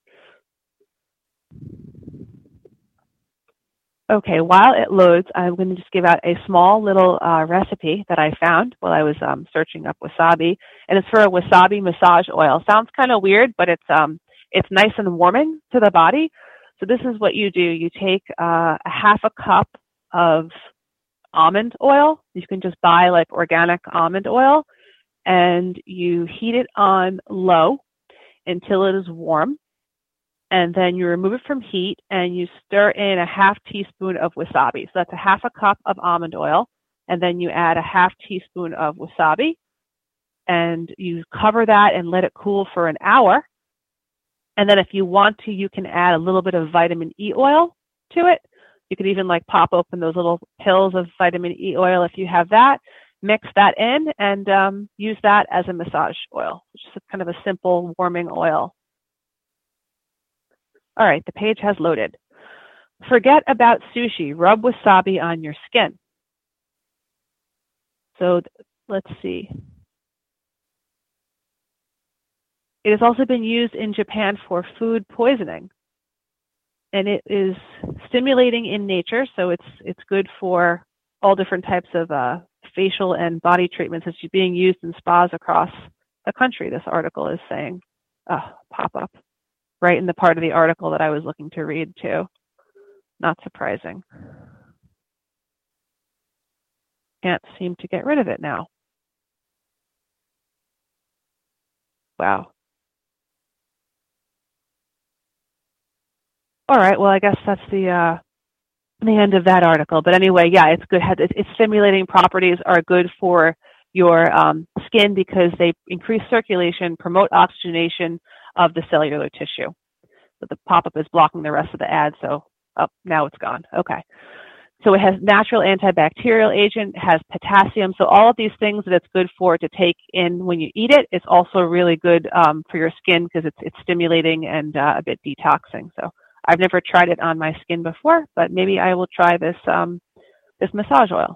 Okay, while it loads, I'm going to just give out a small little recipe that I found while I was searching up wasabi, and it's for a wasabi massage oil. Sounds kind of weird, but it's nice and warming to the body. So this is what you do. You take a half a cup of almond oil. You can just buy like organic almond oil, and you heat it on low until it is warm. And then you remove it from heat and you stir in a half teaspoon of wasabi. So that's a half a cup of almond oil. And then you add a half teaspoon of wasabi. And you cover that and let it cool for an hour. And then if you want to, you can add a little bit of vitamin E oil to it. You could even like pop open those little pills of vitamin E oil if you have that. Mix that in and use that as a massage oil, which is kind of a simple warming oil. All right, the page has loaded. Forget about sushi. Rub wasabi on your skin. So let's see. It has also been used in Japan for food poisoning. And it is stimulating in nature, so it's good for all different types of facial and body treatments. It's being used in spas across the country, this article is saying. Pop up right in the part of the article that I was looking to read too. Not surprising. Can't seem to get rid of it now. Wow. All right, well, I guess that's the end of that article. But anyway, yeah, it's good. Its stimulating properties are good for your skin because they increase circulation, promote oxygenation of the cellular tissue. So the pop-up is blocking the rest of the ad, so now it's gone. Okay. So it has natural antibacterial agent, has potassium. So all of these things that it's good for to take in when you eat it, it's also really good for your skin because it's stimulating and a bit detoxing. So I've never tried it on my skin before, but maybe I will try this this massage oil.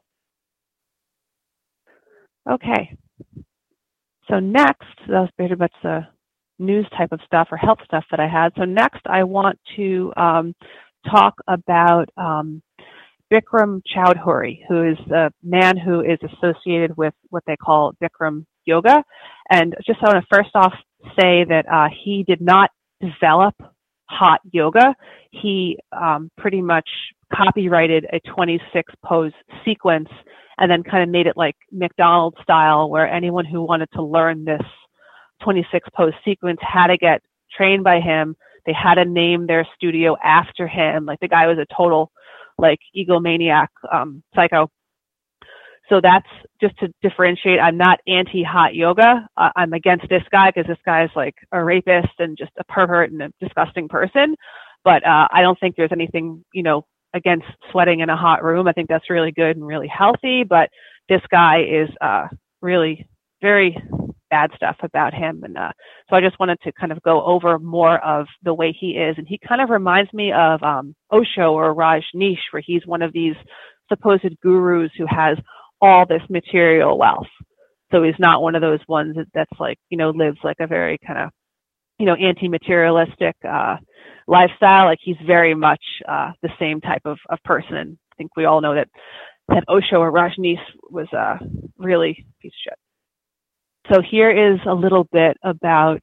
Okay. So next, that was pretty much the news type of stuff or health stuff that I had. So next, I want to talk about Bikram Choudhury, who is a man who is associated with what they call Bikram yoga. And just I want to first off say that he did not develop hot yoga. He pretty much copyrighted a 26 pose sequence and then kind of made it like McDonald's style, where anyone who wanted to learn this 26 pose sequence had to get trained by him. They had to name their studio after him. Like the guy was a total like egomaniac, psycho. So that's just to differentiate. I'm not anti-hot yoga. I'm against this guy because this guy is like a rapist and just a pervert and a disgusting person. But I don't think there's anything, against sweating in a hot room. I think that's really good and really healthy. But this guy is really very bad stuff about him. And so I just wanted to kind of go over more of the way he is. And he kind of reminds me of Osho or Rajneesh, where he's one of these supposed gurus who has all this material wealth. So he's not one of those ones that's like, lives like a very kind of, anti-materialistic lifestyle. Like he's very much the same type of person. And I think we all know that Osho or Rajneesh was really a piece of shit. So here is a little bit about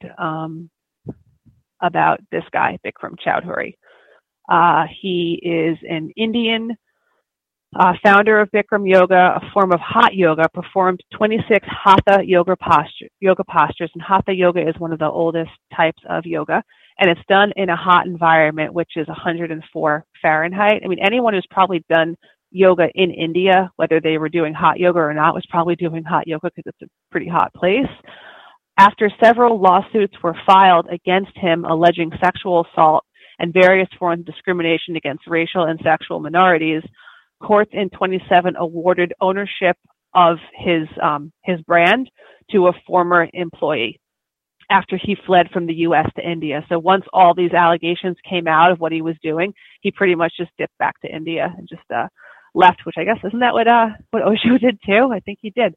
this guy, Bikram Choudhury. He is an Indian founder of Bikram Yoga, a form of hot yoga, performed 26 Hatha yoga postures. And Hatha yoga is one of the oldest types of yoga. And it's done in a hot environment, which is 104 Fahrenheit. I mean, anyone who's probably done yoga in India, whether they were doing hot yoga or not, was probably doing hot yoga because it's a pretty hot place. After several lawsuits were filed against him alleging sexual assault and various forms of discrimination against racial and sexual minorities, courts in 2017 awarded ownership of his brand to a former employee after he fled from the U.S. to India. So once all these allegations came out of what he was doing, he pretty much just dipped back to India and just left, which I guess isn't that what Osho did too? I think he did.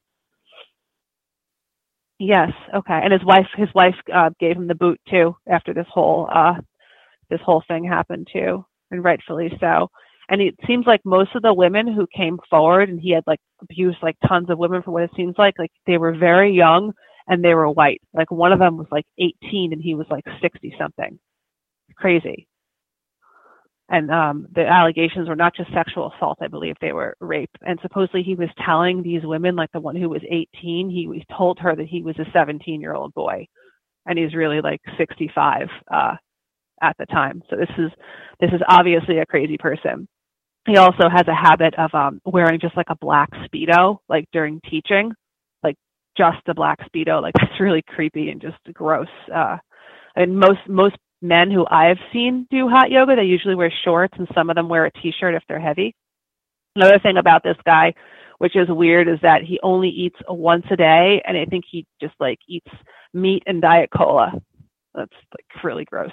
Yes. Okay. And his wife gave him the boot too after this whole thing happened too, and rightfully so. And it seems like most of the women who came forward, and he had like abused like tons of women for what it seems like they were very young and they were white. Like one of them was like 18 and he was like 60 something. Crazy. And the allegations were not just sexual assault, I believe they were rape. And supposedly he was telling these women, like the one who was 18, he told her that he was a 17-year-old boy, and he's really like 65 at the time. So this is obviously a crazy person. He also has a habit of wearing just like a black Speedo, like during teaching, like just a black Speedo. Like it's really creepy and just gross. And most men who I've seen do hot yoga, they usually wear shorts, and some of them wear a t-shirt if they're heavy. Another thing about this guy, which is weird, is that he only eats once a day, and I think he just like eats meat and Diet Cola. That's like really gross.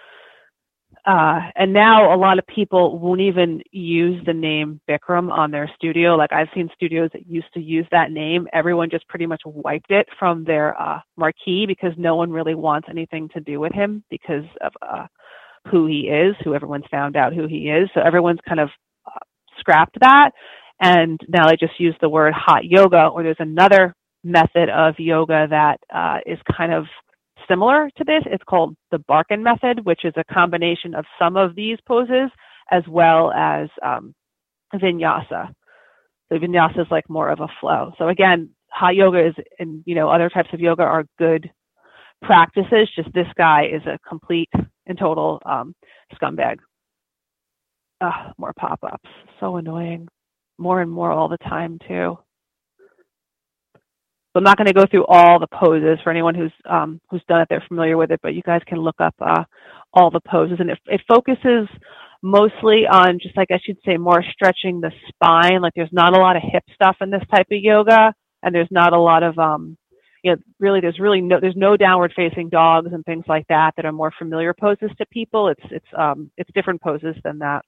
And now a lot of people won't even use the name Bikram on their studio. Like I've seen studios that used to use that name. Everyone just pretty much wiped it from their marquee because no one really wants anything to do with him because of who he is, who everyone's found out who he is. So everyone's kind of scrapped that. And now they just use the word hot yoga, or there's another method of yoga that is kind of similar to this. It's called the Barkan method, which is a combination of some of these poses as well as vinyasa. So vinyasa is like more of a flow. So again, hot yoga is, and other types of yoga are good practices. Just this guy is a complete and total scumbag. More pop-ups. So annoying. More and more all the time too. So I'm not going to go through all the poses for anyone who's done it. They're familiar with it, but you guys can look up all the poses, and it focuses mostly on just, I guess you'd say, more stretching the spine. Like there's not a lot of hip stuff in this type of yoga, and there's not a lot of there's no downward facing dogs and things like that are more familiar poses to people. It's different poses than that.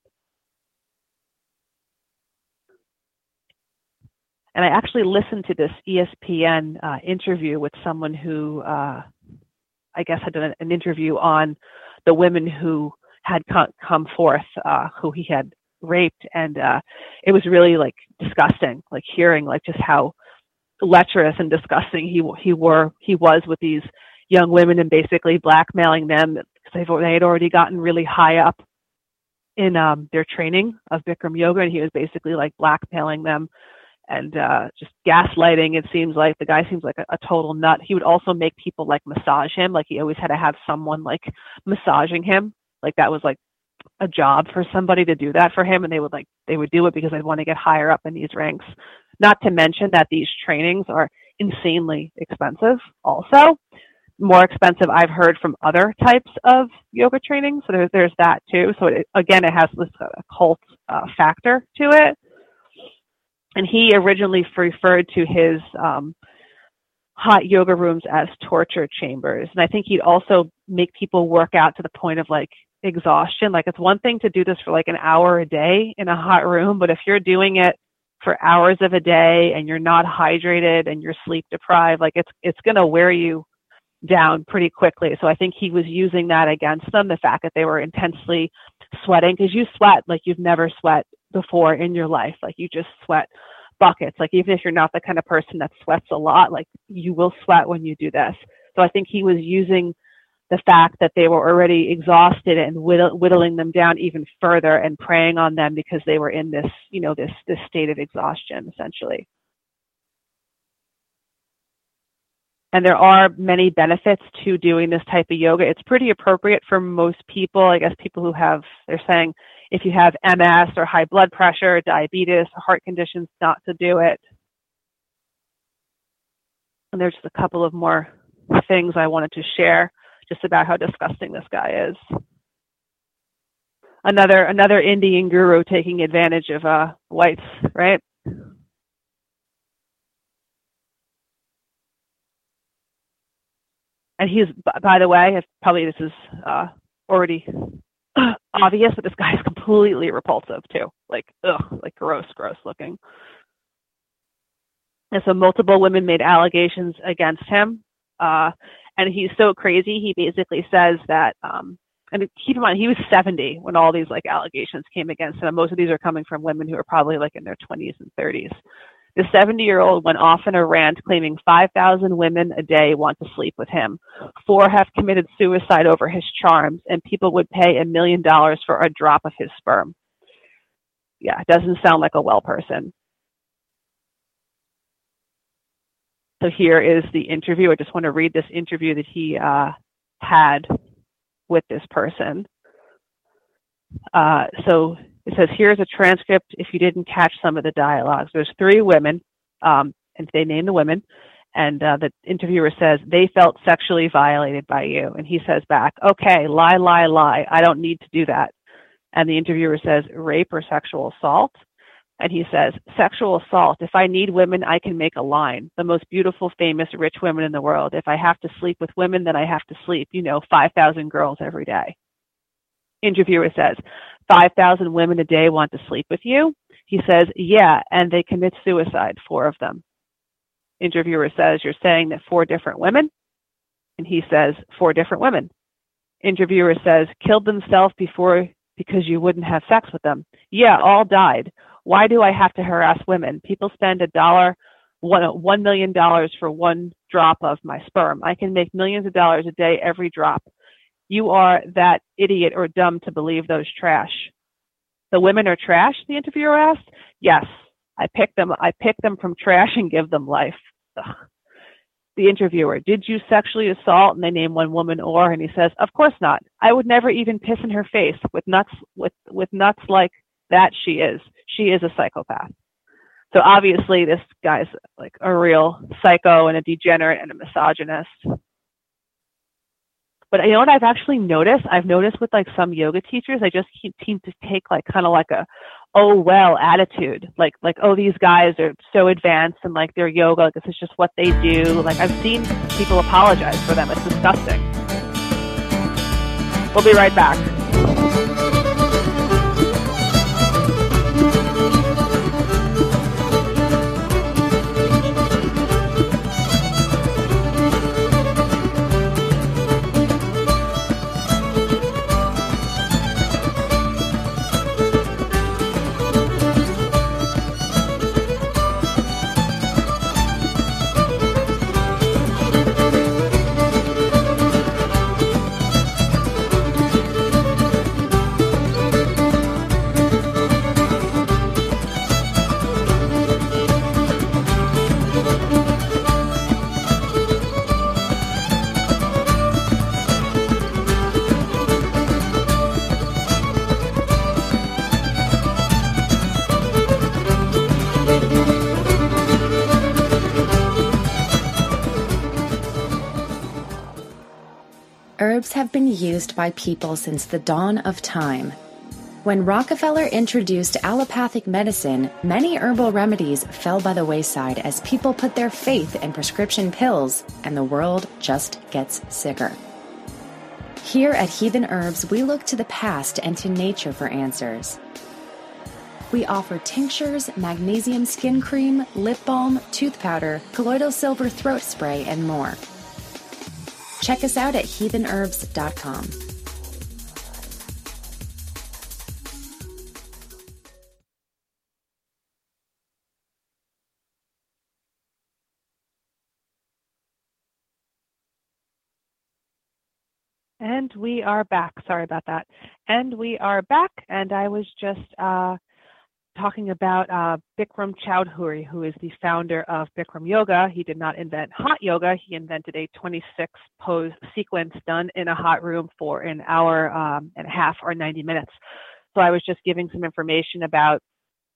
And I actually listened to this ESPN interview with someone who, I guess, had done an interview on the women who had come forth, who he had raped. And it was really like disgusting, like hearing like just how lecherous and disgusting he was with these young women, and basically blackmailing them because they had already gotten really high up in their training of Bikram yoga, and he was basically like blackmailing them. And just gaslighting. It seems like the guy seems like a total nut. He would also make people like massage him. Like he always had to have someone like massaging him. Like that was like a job for somebody to do that for him. And they would do it because they'd want to get higher up in these ranks. Not to mention that these trainings are insanely expensive. Also, more expensive I've heard from other types of yoga training. So there's that too. So it has this cult factor to it. And he originally referred to his hot yoga rooms as torture chambers. And I think he'd also make people work out to the point of like exhaustion. Like it's one thing to do this for like an hour a day in a hot room, but if you're doing it for hours of a day and you're not hydrated and you're sleep deprived, like it's going to wear you down pretty quickly. So I think he was using that against them, the fact that they were intensely sweating, because you sweat like you've never sweat before in your life. Like you just sweat buckets. Like even if you're not the kind of person that sweats a lot, like you will sweat when you do this. So I think he was using the fact that they were already exhausted and whittling them down even further and preying on them because they were in this, this state of exhaustion essentially. And there are many benefits to doing this type of yoga. It's pretty appropriate for most people. I guess people who they're saying if you have MS or high blood pressure, diabetes, heart conditions, not to do it. And there's just a couple of more things I wanted to share just about how disgusting this guy is. Another Indian guru taking advantage of whites, right? And he's, by the way, probably this is already obvious, but this guy is completely repulsive too. Like, ugh, like gross looking. And so multiple women made allegations against him. And he's so crazy, he basically says that, and keep in mind, he was 70 when all these like allegations came against him. And most of these are coming from women who are probably like in their 20s and 30s. The 70-year-old went off in a rant claiming 5,000 women a day want to sleep with him. 4 have committed suicide over his charms, and people would pay $1 million for a drop of his sperm. Yeah, it doesn't sound like a well person. So here is the interview. I just want to read this interview that he had with this person. So it says, here's a transcript if you didn't catch some of the dialogues. There's 3 women, and they name the women, and the interviewer says, they felt sexually violated by you. And he says back, okay, lie. I don't need to do that. And the interviewer says, rape or sexual assault? And he says, sexual assault. If I need women, I can make a line. The most beautiful, famous, rich women in the world. If I have to sleep with women, then I have to sleep, 5,000 girls every day. Interviewer says, 5,000 women a day want to sleep with you? He says, yeah, and they commit suicide, 4 of them. Interviewer says, you're saying that 4 different women? And he says, 4 different women. Interviewer says, killed themselves because you wouldn't have sex with them? Yeah, all died. Why do I have to harass women? People spend $1 million for 1 drop of my sperm. I can make millions of dollars a day every drop. You are that idiot or dumb to believe those trash. The women are trash, the interviewer asked. Yes, I pick them from trash and give them life. Ugh. The interviewer, did you sexually assault? And they name 1 woman, and he says, of course not. I would never even piss in her face with nuts like that. She is a psychopath. So obviously this guy's like a real psycho and a degenerate and a misogynist. But you know what I've actually noticed? I've noticed with like some yoga teachers, I just seem to take like kind of like a, oh well attitude. Like, oh, these guys are so advanced and like their yoga, like this is just what they do. Like I've seen people apologize for them. It's disgusting. We'll be right back. Herbs have been used by people since the dawn of time. When Rockefeller introduced allopathic medicine, many herbal remedies fell by the wayside as people put their faith in prescription pills, and the world just gets sicker. Here at Heathen Herbs, we look to the past and to nature for answers. We offer tinctures, magnesium skin cream, lip balm, tooth powder, colloidal silver throat spray, and more. Check us out at heathenherbs.com. And we are back. Sorry about that. And we are back. And I was just talking about Bikram Choudhury, who is the founder of Bikram Yoga. He did not invent hot yoga. He invented a 26-pose sequence done in a hot room for an hour and a half or 90 minutes. So I was just giving some information about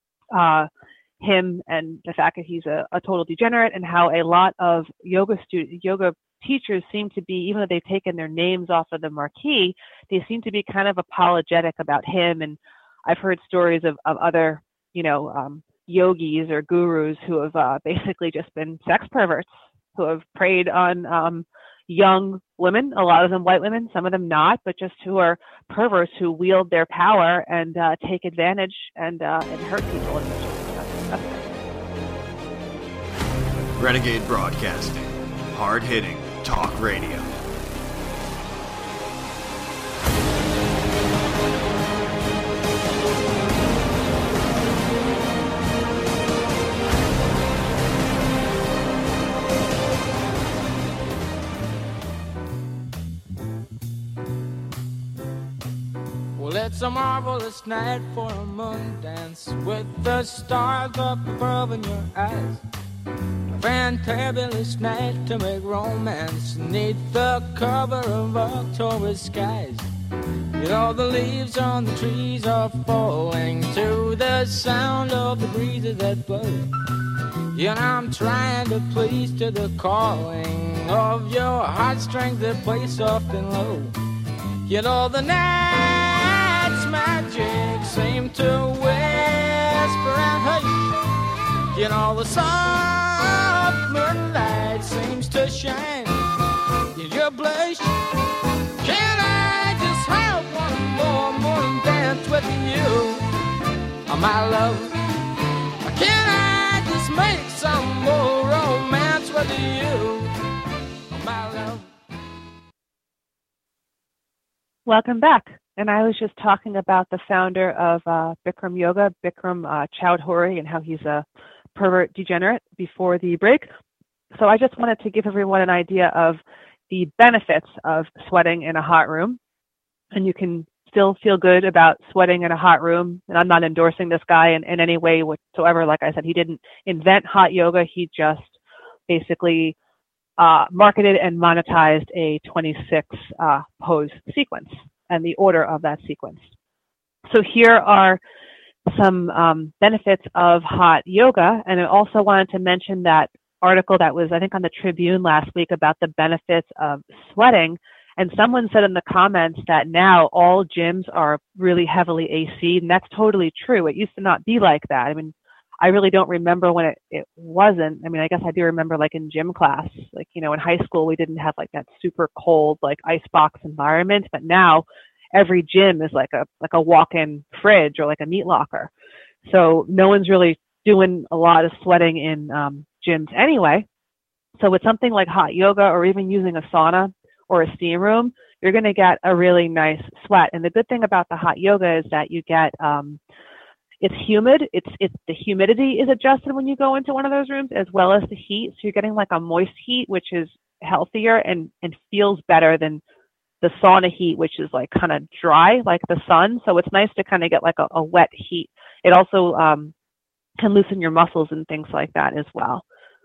him and the fact that he's a total degenerate, and how a lot of yoga teachers seem to be, even though they've taken their names off of the marquee, they seem to be kind of apologetic about him. And I've heard stories of other yogis or gurus who have basically just been sex perverts, who have preyed on, young women, a lot of them white women, some of them not, but just who are perverts who wield their power and take advantage and hurt people. Renegade Broadcasting, hard-hitting talk radio. Well, it's a marvelous night for a moon dance with the stars up above in your eyes. A fantabulous night to make romance neath the cover of October skies. You know the leaves on the trees are falling to the sound of the breezes that blow. You know I'm trying to please to the calling of your heartstrings that play soft and low. You know the night's magic seem to whisper and hush. You know the soft moonlight seems to shine in your blush. Can I just have one more morning dance with you, my love? Can I just make some more romance with you, my love? Welcome back. And I was just talking about the founder of Bikram Yoga, Bikram Choudhury, and how he's a pervert degenerate before the break. So I just wanted to give everyone an idea of the benefits of sweating in a hot room. And you can still feel good about sweating in a hot room. And I'm not endorsing this guy in any way whatsoever. Like I said, he didn't invent hot yoga. He just basically marketed and monetized a 26 pose sequence and the order of that sequence. So here are some benefits of hot yoga. And I also wanted to mention that article that was, I think, on the Tribune last week about the benefits of sweating. And someone said in the comments that now all gyms are really heavily AC, and that's totally true. It used to not be like that. I mean, I really don't remember when it wasn't. I mean, I guess I do remember like in gym class, like, you know, in high school, we didn't have like that super cold, like icebox environment, but now every gym is like a walk-in fridge or like a meat locker. So no one's really doing a lot of sweating in gyms anyway. So with something like hot yoga or even using a sauna or a steam room, you're going to get a really nice sweat. And the good thing about the hot yoga is that you get, it's humid. It's the humidity is adjusted when you go into one of those rooms as well as the heat. So you're getting like a moist heat, which is healthier and feels better than the sauna heat, which is like kind of dry, like the sun. So it's nice to kind of get like a wet heat. It also can loosen your muscles and things like that as well.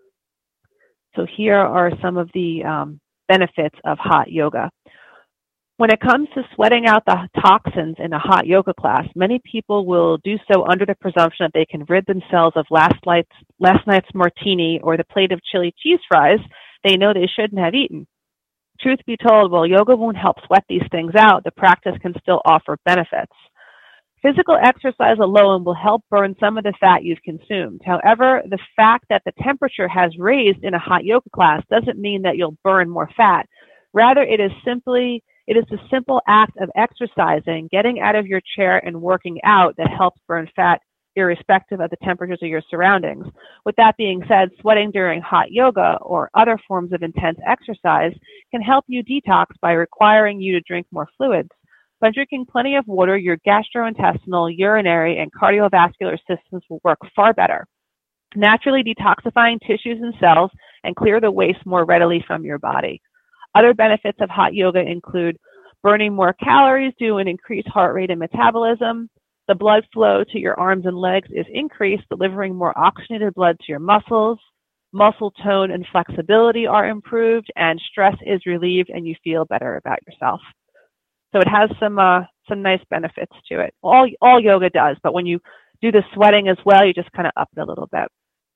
So here are some of the benefits of hot yoga. When it comes to sweating out the toxins in a hot yoga class, many people will do so under the presumption that they can rid themselves of last night's martini or the plate of chili cheese fries they know they shouldn't have eaten. Truth be told, while yoga won't help sweat these things out, the practice can still offer benefits. Physical exercise alone will help burn some of the fat you've consumed. However, the fact that the temperature has raised in a hot yoga class doesn't mean that you'll burn more fat. Rather, it is the simple act of exercising, getting out of your chair and working out that helps burn fat irrespective of the temperatures of your surroundings. With that being said, sweating during hot yoga or other forms of intense exercise can help you detox by requiring you to drink more fluids. By drinking plenty of water, your gastrointestinal, urinary, and cardiovascular systems will work far better, naturally detoxifying tissues and cells and clear the waste more readily from your body. Other benefits of hot yoga include burning more calories due to an increased heart rate and metabolism. The blood flow to your arms and legs is increased, delivering more oxygenated blood to your muscles. Muscle tone and flexibility are improved, and stress is relieved, and you feel better about yourself. So it has some nice benefits to it. All yoga does, but when you do the sweating as well, you just kind of up it a little bit.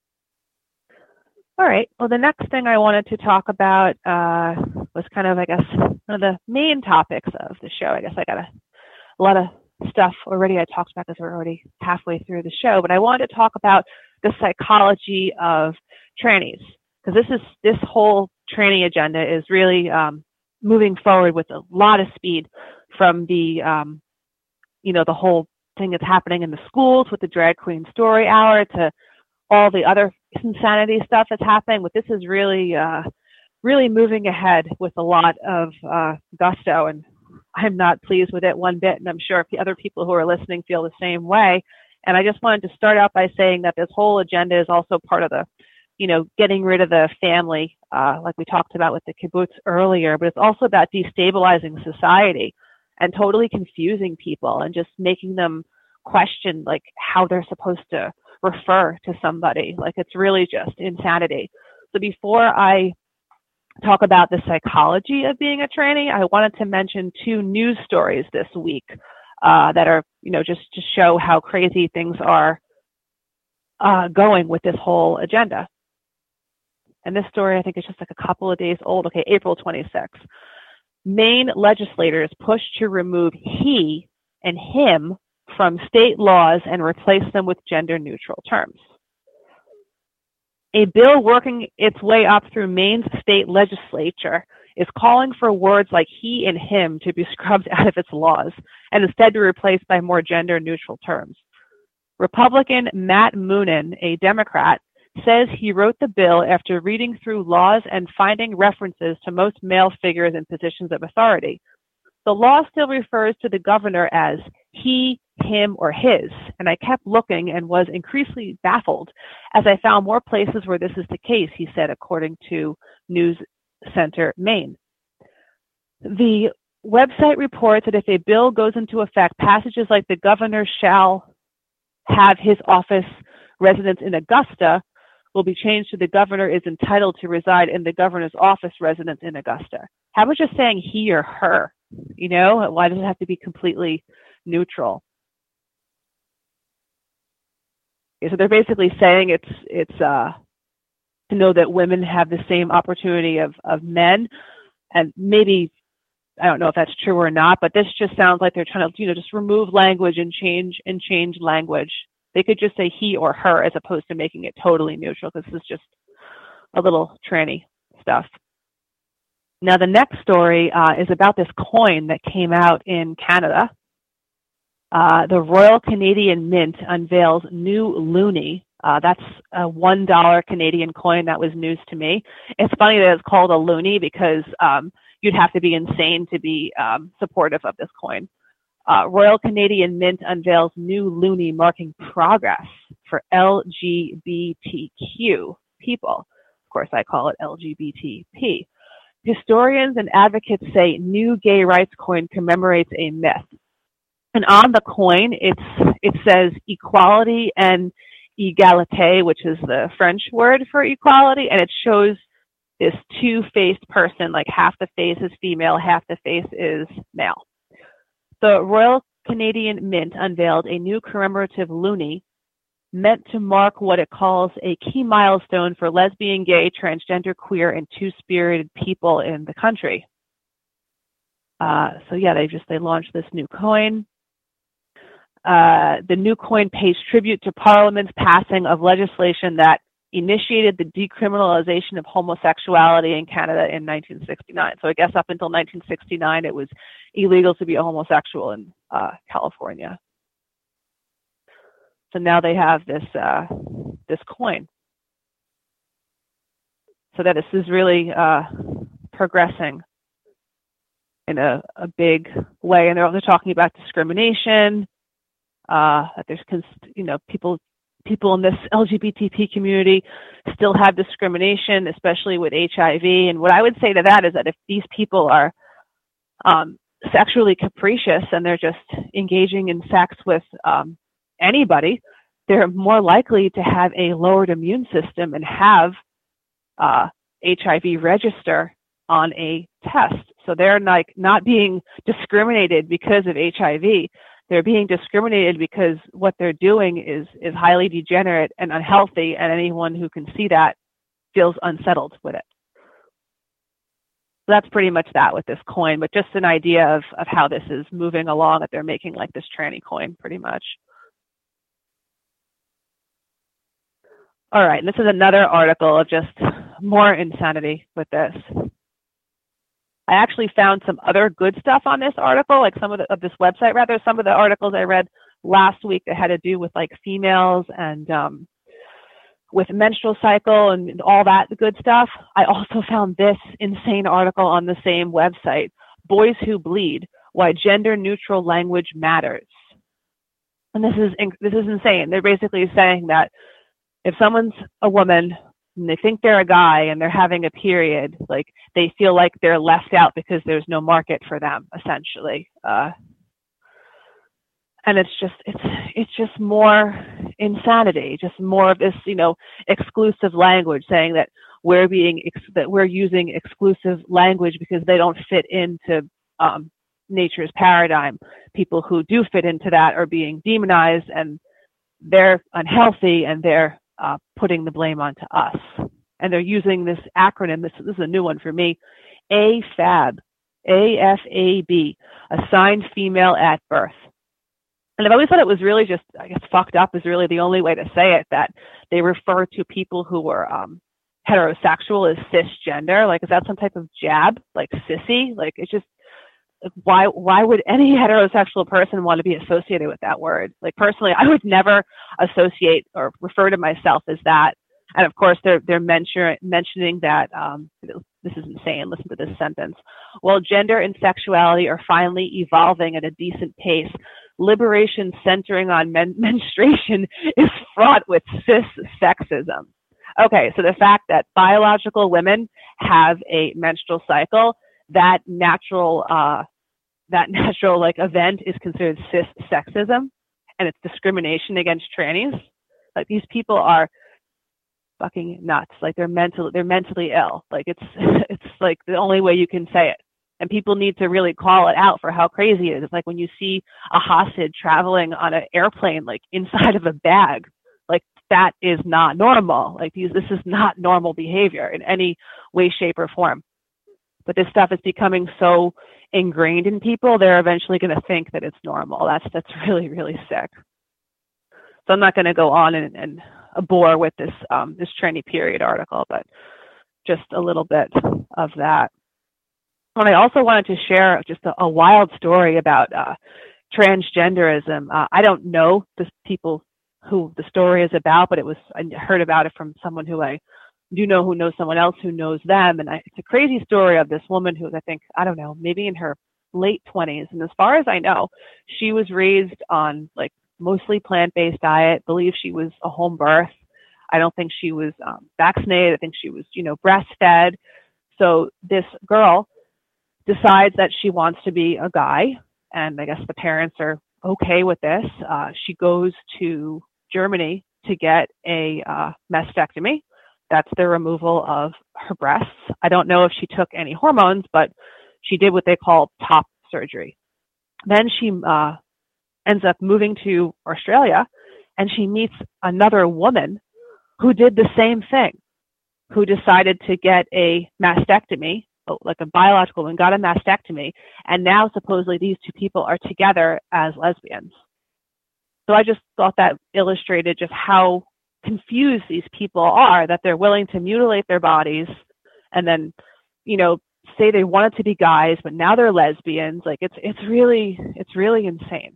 All right. Well, the next thing I wanted to talk about was kind of, I guess, one of the main topics of the show. I guess I got a lot of stuff already I talked about because we're already halfway through the show, but I wanted to talk about the psychology of trannies, because this whole tranny agenda is really moving forward with a lot of speed from the, the whole thing that's happening in the schools with the Drag Queen Story Hour to all the other insanity stuff that's happening. But this is really, really moving ahead with a lot of gusto, and I'm not pleased with it one bit, and I'm sure other people who are listening feel the same way. And I just wanted to start out by saying that this whole agenda is also part of the, getting rid of the family, like we talked about with the kibbutz earlier, but it's also about destabilizing society and totally confusing people and just making them question, like, how they're supposed to refer to somebody. Like, it's really just insanity. So before I talk about the psychology of being a tranny, I wanted to mention 2 news stories this week that are, just to show how crazy things are going with this whole agenda. And this story, I think, is just like a couple of days old. Okay, April 26th. Maine legislators push to remove he and him from state laws and replace them with gender-neutral terms. A bill working its way up through Maine's state legislature is calling for words like he and him to be scrubbed out of its laws and instead be replaced by more gender-neutral terms. Republican Matt Moonen, a Democrat, says he wrote the bill after reading through laws and finding references to most male figures in positions of authority. The law still refers to the governor as he, him, or his, and I kept looking and was increasingly baffled as I found more places where this is the case, he said, according to News Center Maine. The website reports that if a bill goes into effect, passages like the governor shall have his office residence in Augusta will be changed to the governor is entitled to reside in the governor's office residence in Augusta. How about just saying he or her? Why does it have to be completely neutral? Okay, so they're basically saying it's to know that women have the same opportunity of men, and maybe, I don't know if that's true or not, but this just sounds like they're trying to, just remove language and change language. They could just say he or her as opposed to making it totally neutral, because this is just a little tranny stuff. Now, the next story is about this coin that came out in Canada. The Royal Canadian Mint unveils new loonie. That's a $1 Canadian coin. That was news to me. It's funny that it's called a loonie because you'd have to be insane to be supportive of this coin. Royal Canadian Mint unveils new loonie marking progress for LGBTQ people. Of course, I call it LGBTP. Historians and advocates say new gay rights coin commemorates a myth. And on the coin, it says equality and égalité, which is the French word for equality, and it shows this two-faced person, like half the face is female, half the face is male. The Royal Canadian Mint unveiled a new commemorative loonie meant to mark what it calls a key milestone for lesbian, gay, transgender, queer, and two-spirited people in the country. They launched this new coin. The new coin pays tribute to Parliament's passing of legislation that initiated the decriminalization of homosexuality in Canada in 1969. So I guess up until 1969, it was illegal to be a homosexual in California. So now they have this coin. So that this is really progressing in a big way. And they're also talking about discrimination, that there's, people in this LGBTQ community still have discrimination, especially with HIV. And what I would say to that is that if these people are sexually capricious and they're just engaging in sex with anybody, they're more likely to have a lowered immune system and have HIV register on a test. So they're like not being discriminated because of HIV. They're being discriminated because what they're doing is highly degenerate and unhealthy, and anyone who can see that feels unsettled with it. So that's pretty much that with this coin, but just an idea of how this is moving along, that they're making like this tranny coin pretty much. All right, and this is another article of just more insanity with this. I actually found some other good stuff on this article, like some of this website, rather. Some of the articles I read last week that had to do with like females and with menstrual cycle and all that good stuff. I also found this insane article on the same website, Boys Who Bleed, Why Gender Neutral Language Matters. And this is insane. They're basically saying that if someone's a woman and they think they're a guy and they're having a period, like they feel like they're left out because there's no market for them, essentially. And it's just more insanity, just more of this, exclusive language, saying that we're using exclusive language because they don't fit into nature's paradigm. People who do fit into that are being demonized, and they're unhealthy, and they're putting the blame onto us. And they're using this acronym. This is a new one for me, AFAB, AFAB, assigned female at birth. And I've always thought it was really just, I guess, fucked up is really the only way to say it, that they refer to people who were heterosexual as cisgender. Like, is that some type of jab? Like sissy? Like, it's just, why would any heterosexual person want to be associated with that word? Like, personally, I would never associate or refer to myself as that. And of course, they're mentioning that, this is insane. Listen to this sentence. While gender and sexuality are finally evolving at a decent pace, liberation centering on menstruation is fraught with cis-sexism. Okay, so the fact that biological women have a menstrual cycle, that natural like event is considered cis-sexism, and it's discrimination against trannies. Like, these people are fucking nuts. Like, they're mentally ill. Like, it's like the only way you can say it. And people need to really call it out for how crazy it is. It's like when you see a hostage traveling on an airplane, like inside of a bag, like that is not normal. Like this is not normal behavior in any way, shape, or form. But this stuff is becoming so ingrained in people, they're eventually going to think that it's normal. That's really, really sick. So I'm not going to go on and bore with this tranny period article, but just a little bit of that. And I also wanted to share just a wild story about transgenderism. I don't know the people who the story is about, but I heard about it from someone who I do know who knows someone else who knows them. And it's a crazy story of this woman who's, I think, I don't know, maybe in her late 20s. And as far as I know, she was raised on like mostly plant-based diet, believe she was a home birth. I don't think she was vaccinated. I think she was, breastfed. So this girl decides that she wants to be a guy, and I guess the parents are okay with this. She goes to Germany to get a mastectomy. That's the removal of her breasts. I don't know if she took any hormones, but she did what they call top surgery. Then she ends up moving to Australia, and she meets another woman who did the same thing, who decided to get a mastectomy, like a biological one, got a mastectomy, and now supposedly these two people are together as lesbians. So I just thought that illustrated just how confused these people are, that they're willing to mutilate their bodies and then, say they wanted to be guys, but now they're lesbians. Like it's really insane.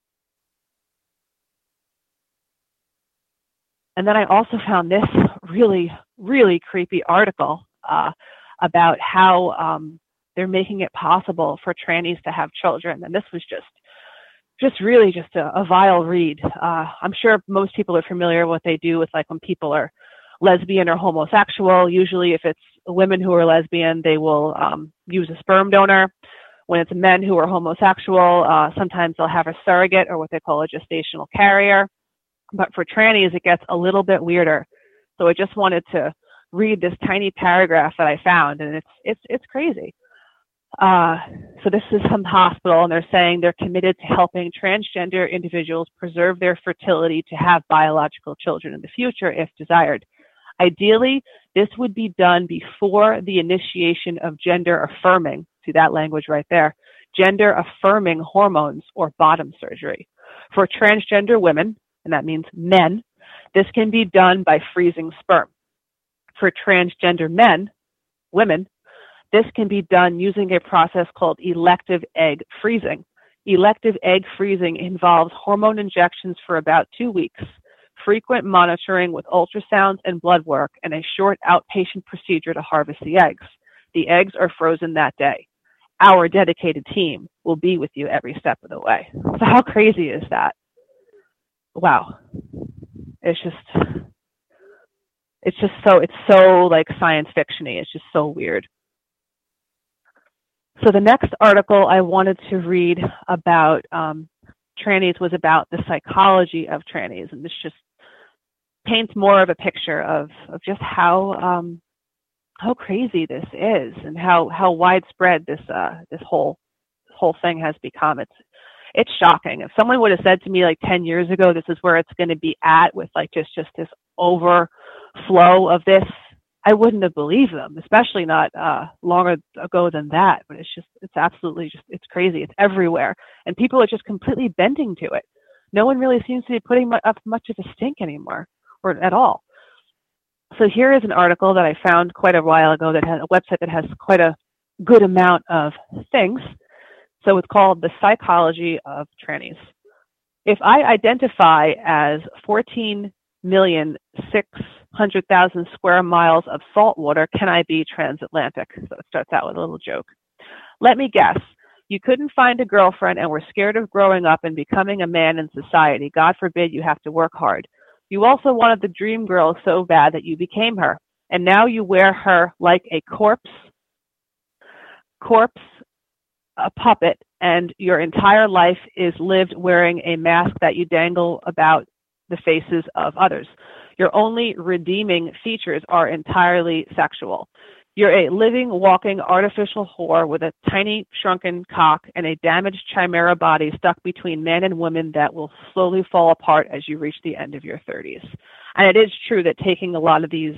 And then I also found this really, really creepy article about how they're making it possible for trannies to have children. And this was just really a vile read. I'm sure most people are familiar with what they do with, like, when people are lesbian or homosexual. Usually if it's women who are lesbian, they will use a sperm donor. When it's men who are homosexual, sometimes they'll have a surrogate, or what they call a gestational carrier. But for trannies, it gets a little bit weirder. So I just wanted to read this tiny paragraph that I found, and it's crazy. So this is some hospital, and they're saying they're committed to helping transgender individuals preserve their fertility to have biological children in the future if desired. Ideally, this would be done before the initiation of gender affirming, see that language right there, gender affirming hormones or bottom surgery. For transgender women, and that means men, this can be done by freezing sperm. For transgender women, this can be done using a process called elective egg freezing. Elective egg freezing involves hormone injections for about 2 weeks, frequent monitoring with ultrasounds and blood work, and a short outpatient procedure to harvest the eggs. The eggs are frozen that day. Our dedicated team will be with you every step of the way. So how crazy is that? Wow. It's so like science fiction-y. It's just so weird. So the next article I wanted to read about trannies was about the psychology of trannies, and this just paints more of a picture of just how crazy this is and how widespread this whole thing has become. It's shocking. If someone would have said to me like 10 years ago, this is where it's going to be at with like just this overflow of this, I wouldn't have believed them, especially not longer ago than that. But it's absolutely it's crazy. It's everywhere. And people are just completely bending to it. No one really seems to be putting up much of a stink anymore, or at all. So here is an article that I found quite a while ago that has a website that has quite a good amount of things. So it's called The Psychology of Trannies. If I identify as 14,600,000 square miles of salt water, can I be transatlantic? So it starts out with a little joke. Let me guess. You couldn't find a girlfriend and were scared of growing up and becoming a man in society. God forbid you have to work hard. You also wanted the dream girl so bad that you became her. And now you wear her like a corpse, a puppet, and your entire life is lived wearing a mask that you dangle about the faces of others. Your only redeeming features are entirely sexual. You're a living, walking, artificial whore with a tiny, shrunken cock and a damaged chimera body stuck between men and women that will slowly fall apart as you reach the end of your 30s. And it is true that taking a lot of these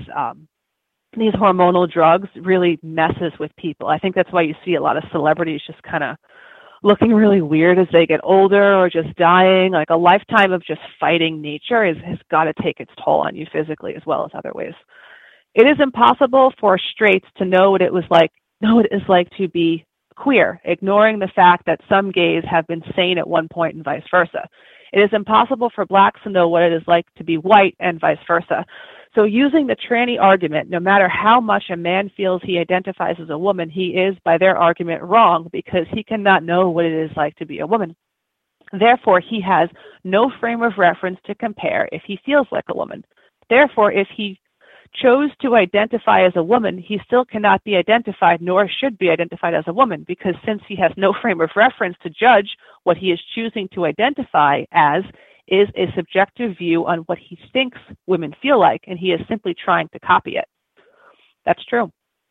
hormonal drugs really messes with people. I think that's why you see a lot of celebrities just kind of looking really weird as they get older or just dying. Like a lifetime of just fighting nature has got to take its toll on you physically as well as other ways. It is impossible for straights to know what it is like to be queer, ignoring the fact that some gays have been sane at one point and vice versa. It is impossible for blacks to know what it is like to be white and vice versa. So using the tranny argument, no matter how much a man feels he identifies as a woman, he is, by their argument, wrong because he cannot know what it is like to be a woman. Therefore, he has no frame of reference to compare if he feels like a woman. Therefore, if he chose to identify as a woman, he still cannot be identified nor should be identified as a woman because since he has no frame of reference to judge what he is choosing to identify as is a subjective view on what he thinks women feel like, and he is simply trying to copy it. That's true.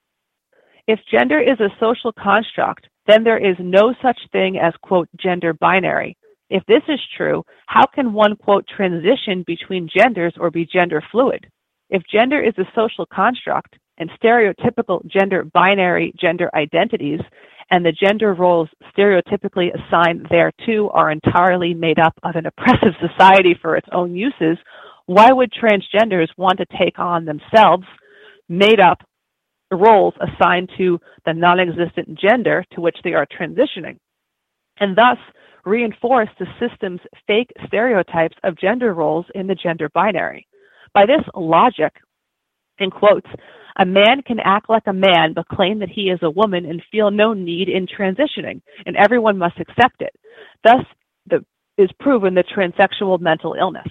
If gender is a social construct, then there is no such thing as, quote, gender binary. If this is true, how can one, quote, transition between genders or be gender fluid? If gender is a social construct and stereotypical gender binary gender identities and the gender roles stereotypically assigned thereto are entirely made up of an oppressive society for its own uses, why would transgenders want to take on themselves made up roles assigned to the non-existent gender to which they are transitioning, and thus reinforce the system's fake stereotypes of gender roles in the gender binary? By this logic, in quotes, a man can act like a man but claim that he is a woman and feel no need in transitioning, and everyone must accept it. Thus is proven the transsexual mental illness.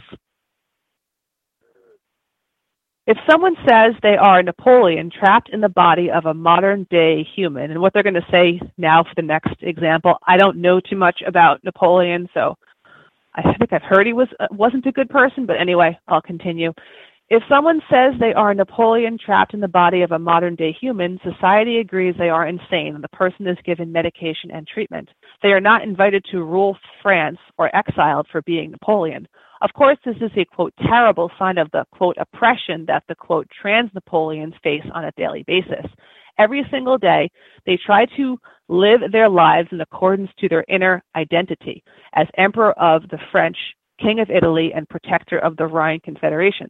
If someone says they are Napoleon trapped in the body of a modern-day human, and what they're going to say now for the next example, I don't know too much about Napoleon, so I think I've heard he wasn't a good person, but anyway, I'll continue. If someone says they are Napoleon trapped in the body of a modern-day human, society agrees they are insane and the person is given medication and treatment. They are not invited to rule France or exiled for being Napoleon. Of course, this is a, quote, terrible sign of the, quote, oppression that the, quote, trans Napoleons face on a daily basis. Every single day, they try to live their lives in accordance to their inner identity as Emperor of the French, King of Italy, and Protector of the Rhine Confederations.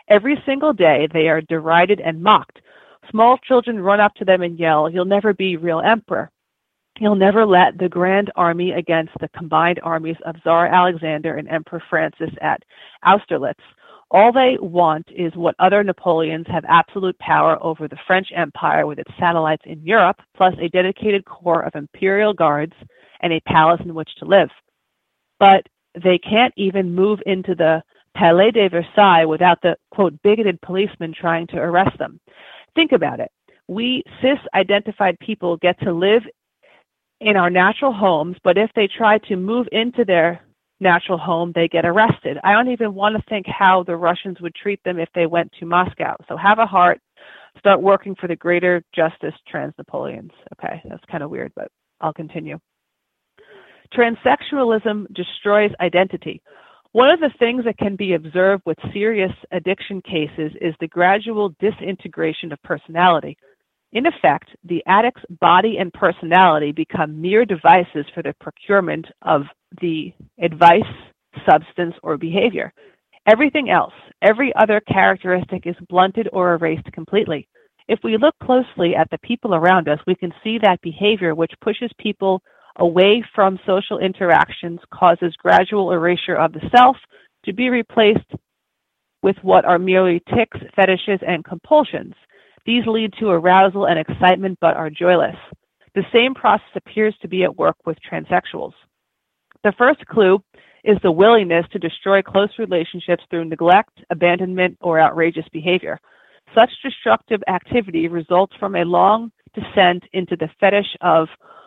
Every single day they are derided and mocked. Small children run up to them and yell, "You'll never be real emperor. You'll never let the grand army against the combined armies of Tsar Alexander and Emperor Francis at Austerlitz." All they want is what other Napoleons have absolute power over the French Empire with its satellites in Europe, plus a dedicated corps of imperial guards and a palace in which to live. But they can't even move into the Palais de Versailles without the, quote, bigoted policeman trying to arrest them. Think about it. We cis-identified people get to live in our natural homes, but if they try to move into their natural home, they get arrested. I don't even want to think how the Russians would treat them if they went to Moscow. So have a heart, start working for the greater justice, trans-Napoleons. Okay, that's kind of weird, but I'll continue. Transsexualism destroys identity. One of the things that can be observed with serious addiction cases is the gradual disintegration of personality. In effect, the addict's body and personality become mere devices for the procurement of the advice, substance, or behavior. Everything else, every other characteristic is blunted or erased completely. If we look closely at the people around us, we can see that behavior which pushes people away from social interactions causes gradual erasure of the self to be replaced with what are merely tics, fetishes, and compulsions. These lead to arousal and excitement but are joyless. The same process appears to be at work with transsexuals. The first clue is the willingness to destroy close relationships through neglect, abandonment, or outrageous behavior. Such destructive activity results from a long descent into the fetish of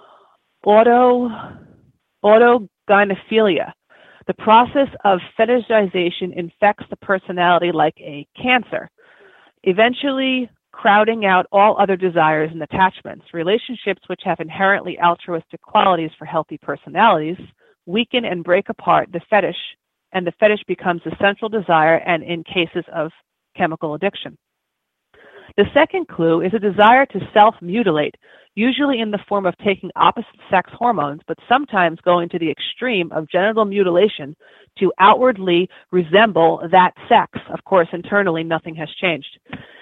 autogynephilia. The process of fetishization infects the personality like a cancer, eventually crowding out all other desires and attachments. Relationships which have inherently altruistic qualities for healthy personalities weaken and break apart the fetish, and the fetish becomes the central desire, and in cases of chemical addiction. The second clue is a desire to self-mutilate, usually in the form of taking opposite-sex hormones, but sometimes going to the extreme of genital mutilation to outwardly resemble that sex. Of course, internally, nothing has changed.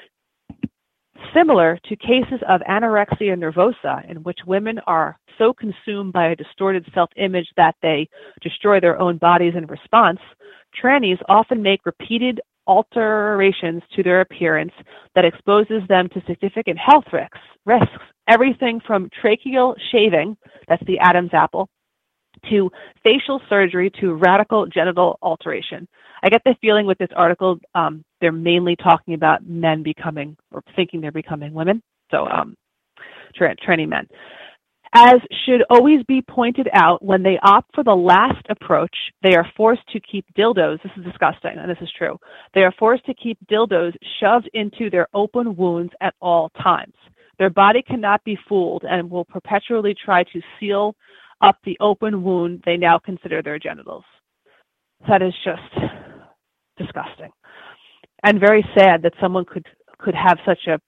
Similar to cases of anorexia nervosa, in which women are so consumed by a distorted self-image that they destroy their own bodies in response, trannies often make repeated alterations to their appearance that exposes them to significant health risks, everything from tracheal shaving, that's the Adam's apple, to facial surgery to radical genital alteration. I get the feeling with this article, they're mainly talking about men becoming, or thinking they're becoming women, so tranny men. As should always be pointed out, when they opt for the last approach, they are forced to keep dildos. This is disgusting, and this is true. They are forced to keep dildos shoved into their open wounds at all times. Their body cannot be fooled and will perpetually try to seal up the open wound they now consider their genitals. That is just disgusting. And very sad that someone could have such a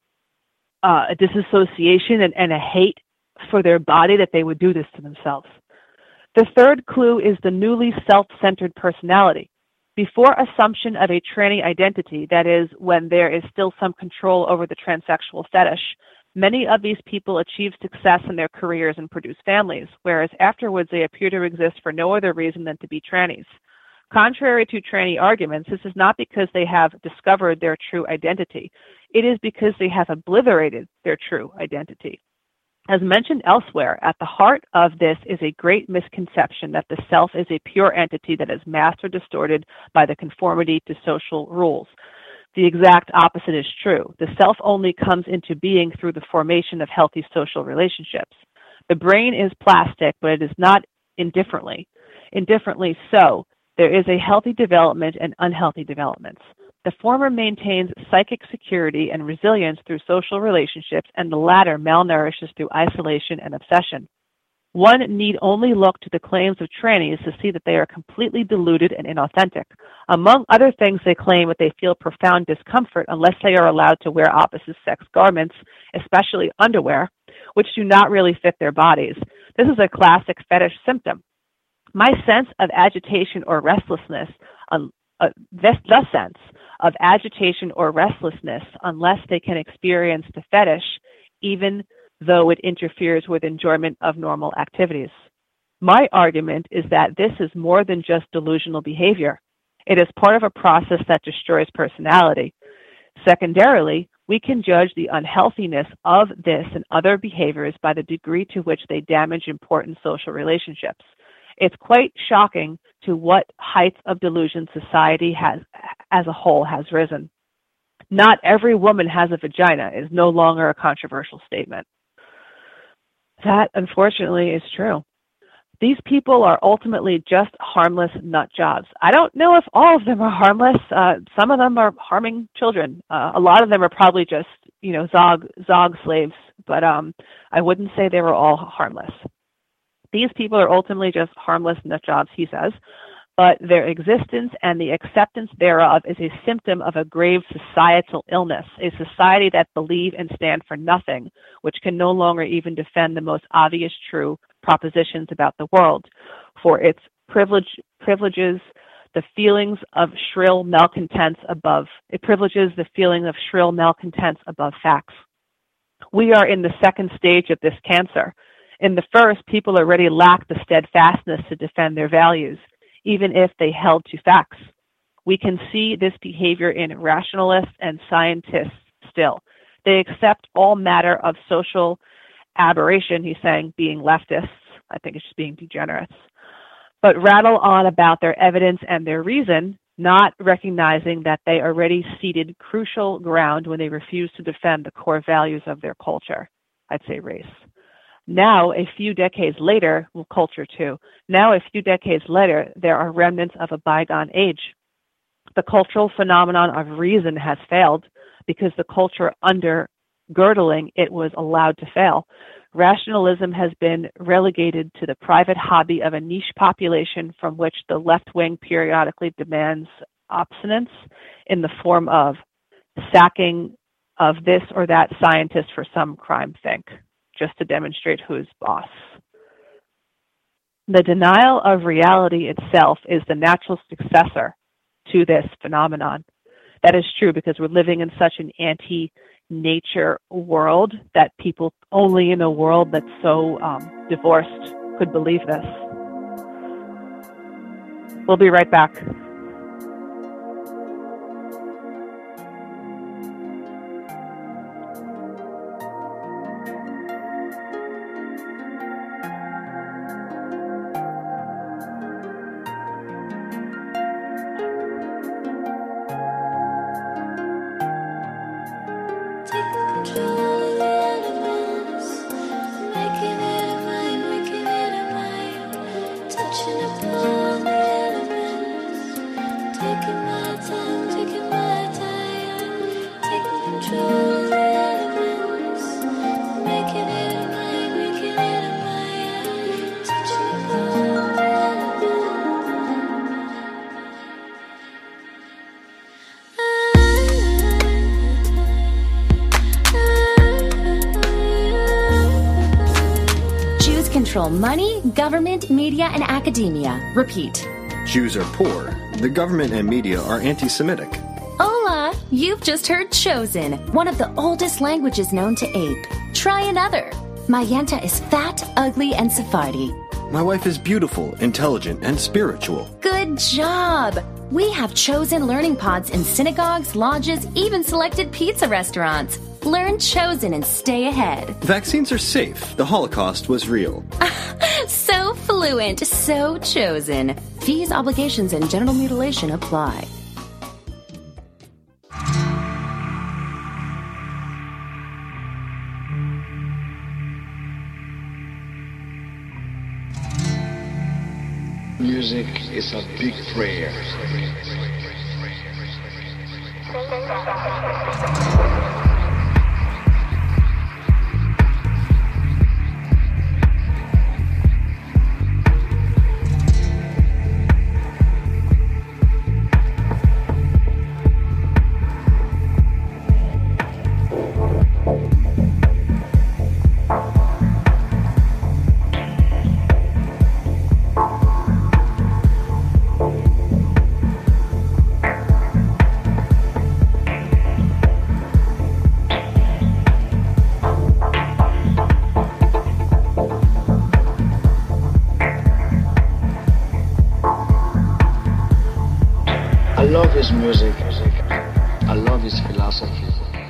disassociation and a hate for their body that they would do this to themselves. The third clue is the newly self-centered personality. Before assumption of a tranny identity, that is, when there is still some control over the transsexual fetish, many of these people achieve success in their careers and produce families, whereas afterwards they appear to exist for no other reason than to be trannies. Contrary to tranny arguments, this is not because they have discovered their true identity. It is because they have obliterated their true identity. As mentioned elsewhere, at the heart of this is a great misconception that the self is a pure entity that is masked or distorted by the conformity to social rules. The exact opposite is true. The self only comes into being through the formation of healthy social relationships. The brain is plastic, but it is not indifferently. Indifferently so. There is a healthy development and unhealthy developments. The former maintains psychic security and resilience through social relationships, and the latter malnourishes through isolation and obsession. One need only look to the claims of trannies to see that they are completely deluded and inauthentic. Among other things, they claim that they feel profound discomfort unless they are allowed to wear opposite-sex garments, especially underwear, which do not really fit their bodies. This is a classic fetish symptom. My sense of agitation or restlessness, the sense of agitation or restlessness unless they can experience the fetish, even though it interferes with enjoyment of normal activities. My argument is that this is more than just delusional behavior. It is part of a process that destroys personality. Secondarily, we can judge the unhealthiness of this and other behaviors by the degree to which they damage important social relationships. It's quite shocking to what heights of delusion society has, as a whole, has risen. Not every woman has a vagina is no longer a controversial statement. That, unfortunately, is true. These people are ultimately just harmless nut jobs. I don't know if all of them are harmless. Some of them are harming children. A lot of them are probably just, Zog slaves, but I wouldn't say they were all harmless. These people are ultimately just harmless nut jobs, he says, but their existence and the acceptance thereof is a symptom of a grave societal illness, a society that believe and stand for nothing, which can no longer even defend the most obvious true propositions about the world, for its privileges the feelings of shrill malcontents above. It privileges the feeling of shrill malcontents above facts. We are in the second stage of this cancer. In the first, people already lack the steadfastness to defend their values, even if they held to facts. We can see this behavior in rationalists and scientists still. They accept all matter of social aberration, he's saying, being leftists. I think it's just being degenerates. But rattle on about their evidence and their reason, not recognizing that they already ceded crucial ground when they refuse to defend the core values of their culture. I'd say race. Now, a few decades later, well, culture too. Now, a few decades later, there are remnants of a bygone age. The cultural phenomenon of reason has failed because the culture undergirdling it was allowed to fail. Rationalism has been relegated to the private hobby of a niche population from which the left wing periodically demands obstinance in the form of sacking of this or that scientist for some crime think, just to demonstrate who's boss. The denial of reality itself is the natural successor to this phenomenon. That is true because we're living in such an anti-nature world that people only in a world that's so divorced could believe this. We'll be right back. Money, government, media, and academia. Repeat. Jews are poor. The government and media are anti-Semitic. Hola! You've just heard Chosen, one of the oldest languages known to ape. Try another. Mayenta is fat, ugly, and Sephardi. My wife is beautiful, intelligent, and spiritual. Good job! We have Chosen learning pods in synagogues, lodges, even selected pizza restaurants. Learn Chosen and stay ahead. Vaccines are safe. The Holocaust was real. So fluent, so chosen. Fees, obligations, and genital mutilation apply. Music is a big prayer. his philosophy.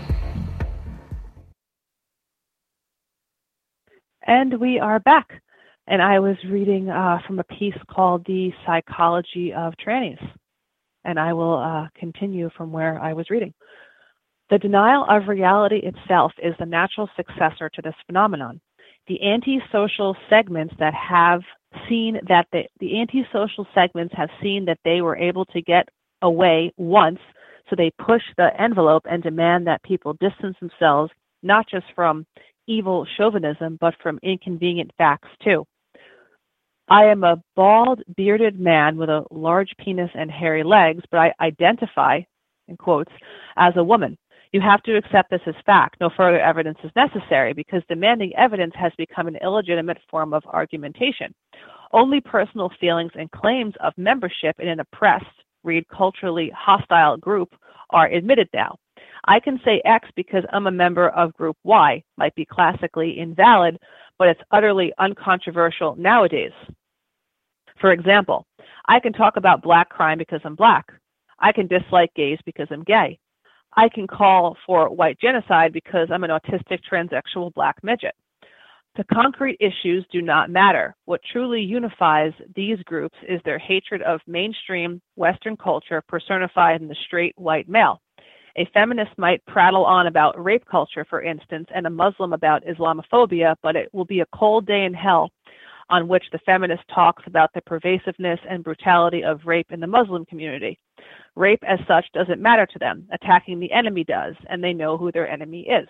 And we are back. And I was reading from a piece called The Psychology of Trannies. And I will continue from where I was reading. The denial of reality itself is the natural successor to this phenomenon. The antisocial segments that have seen that the antisocial segments have seen that they were able to get away once, so they push the envelope and demand that people distance themselves not just from evil chauvinism, but from inconvenient facts too. I am a bald, bearded man with a large penis and hairy legs, but I identify, in quotes, as a woman. You have to accept this as fact. No further evidence is necessary because demanding evidence has become an illegitimate form of argumentation. Only personal feelings and claims of membership in an oppressed, read culturally hostile group are admitted now. I can say X because I'm a member of group Y, might be classically invalid, but it's utterly uncontroversial nowadays. For example, I can talk about black crime because I'm black. I can dislike gays because I'm gay. I can call for white genocide because I'm an autistic transsexual black midget. The concrete issues do not matter. What truly unifies these groups is their hatred of mainstream Western culture personified in the straight white male. A feminist might prattle on about rape culture, for instance, and a Muslim about Islamophobia, but it will be a cold day in hell on which the feminist talks about the pervasiveness and brutality of rape in the Muslim community. Rape as such doesn't matter to them. Attacking the enemy does, and they know who their enemy is.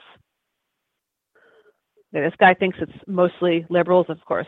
This guy thinks it's mostly liberals, of course.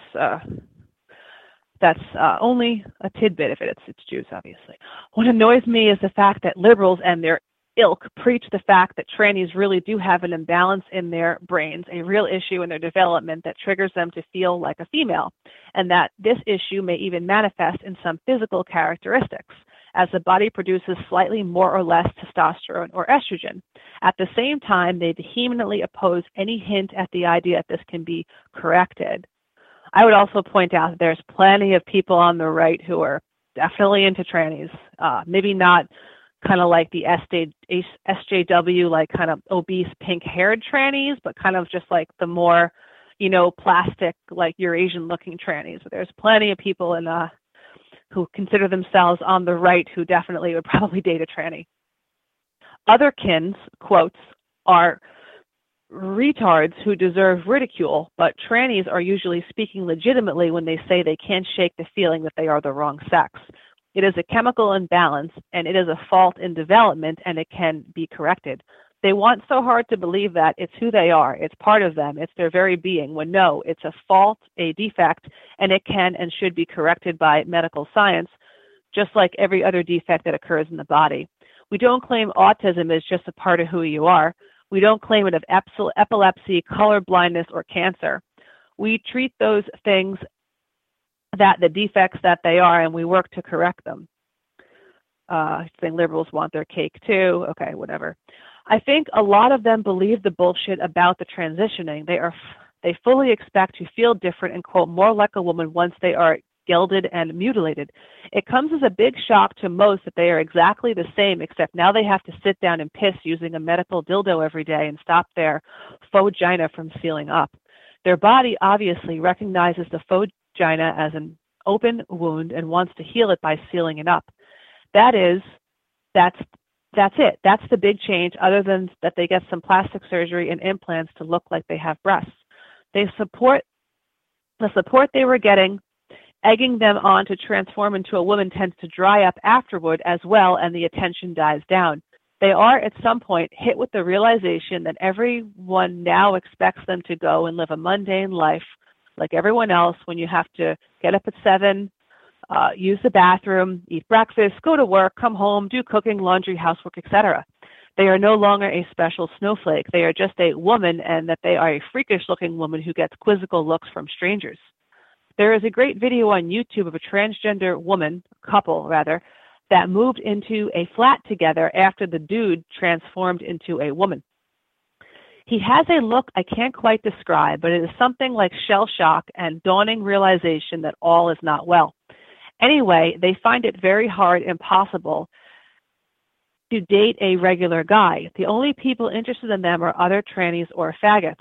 That's only a tidbit of it. It's Jews, obviously. What annoys me is the fact that liberals and their ilk preach the fact that trannies really do have an imbalance in their brains, a real issue in their development that triggers them to feel like a female, and that this issue may even manifest in some physical characteristics, as the body produces slightly more or less testosterone or estrogen. At the same time, they vehemently oppose any hint at the idea that this can be corrected. I would also point out that there's plenty of people on the right who are definitely into trannies, maybe not kind of like the SJW, like kind of obese pink-haired trannies, but kind of just like the more, plastic, like Eurasian-looking trannies. But there's plenty of people who consider themselves on the right who definitely would probably date a tranny. Otherkins, quotes, are retards who deserve ridicule, but trannies are usually speaking legitimately when they say they can't shake the feeling that they are the wrong sex. It is a chemical imbalance, and it is a fault in development, and it can be corrected. They want so hard to believe that it's who they are, it's part of them, it's their very being, when no, it's a fault, a defect, and it can and should be corrected by medical science, just like every other defect that occurs in the body. We don't claim autism is just a part of who you are. We don't claim it of epilepsy, color blindness, or cancer. We treat those things that the defects that they are, and we work to correct them. I think liberals want their cake too. Okay, whatever. I think a lot of them believe the bullshit about the transitioning. They fully expect to feel different and, quote, more like a woman once they are gelded and mutilated. It comes as a big shock to most that they are exactly the same, except now they have to sit down and piss using a medical dildo every day and stop their vagina from sealing up. Their body obviously recognizes the vagina as an open wound and wants to heal it by sealing it up. That's it. That's the big change, other than that they get some plastic surgery and implants to look like they have breasts. The support they were getting, egging them on to transform into a woman, tends to dry up afterward as well, and the attention dies down. They are at some point hit with the realization that everyone now expects them to go and live a mundane life like everyone else, when you have to get up at 7, use the bathroom, eat breakfast, go to work, come home, do cooking, laundry, housework, etc. They are no longer a special snowflake. They are just a woman, and that they are a freakish-looking woman who gets quizzical looks from strangers. There is a great video on YouTube of a transgender couple, that moved into a flat together after the dude transformed into a woman. He has a look I can't quite describe, but it is something like shell shock and dawning realization that all is not well. Anyway, they find it very hard, impossible, to date a regular guy. The only people interested in them are other trannies or faggots.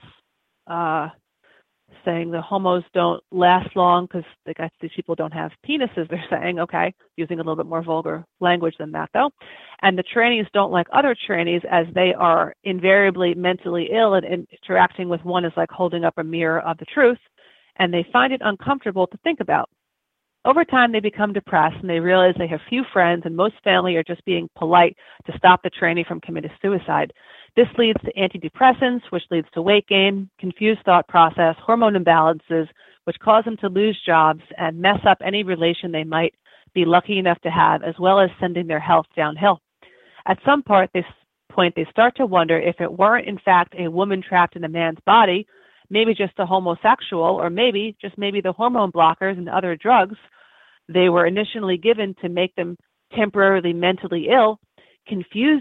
Saying the homos don't last long because these people don't have penises, they're saying, okay, using a little bit more vulgar language than that though. And the trannies don't like other trannies as they are invariably mentally ill, and interacting with one is like holding up a mirror of the truth, and they find it uncomfortable to think about. Over time, they become depressed and they realize they have few friends, and most family are just being polite to stop the tranny from committing suicide. This leads to antidepressants, which leads to weight gain, confused thought process, hormone imbalances, which cause them to lose jobs and mess up any relation they might be lucky enough to have, as well as sending their health downhill. At some point, they start to wonder if it weren't in fact a woman trapped in a man's body, maybe just a homosexual, or maybe the hormone blockers and other drugs they were initially given to make them temporarily mentally ill, confuse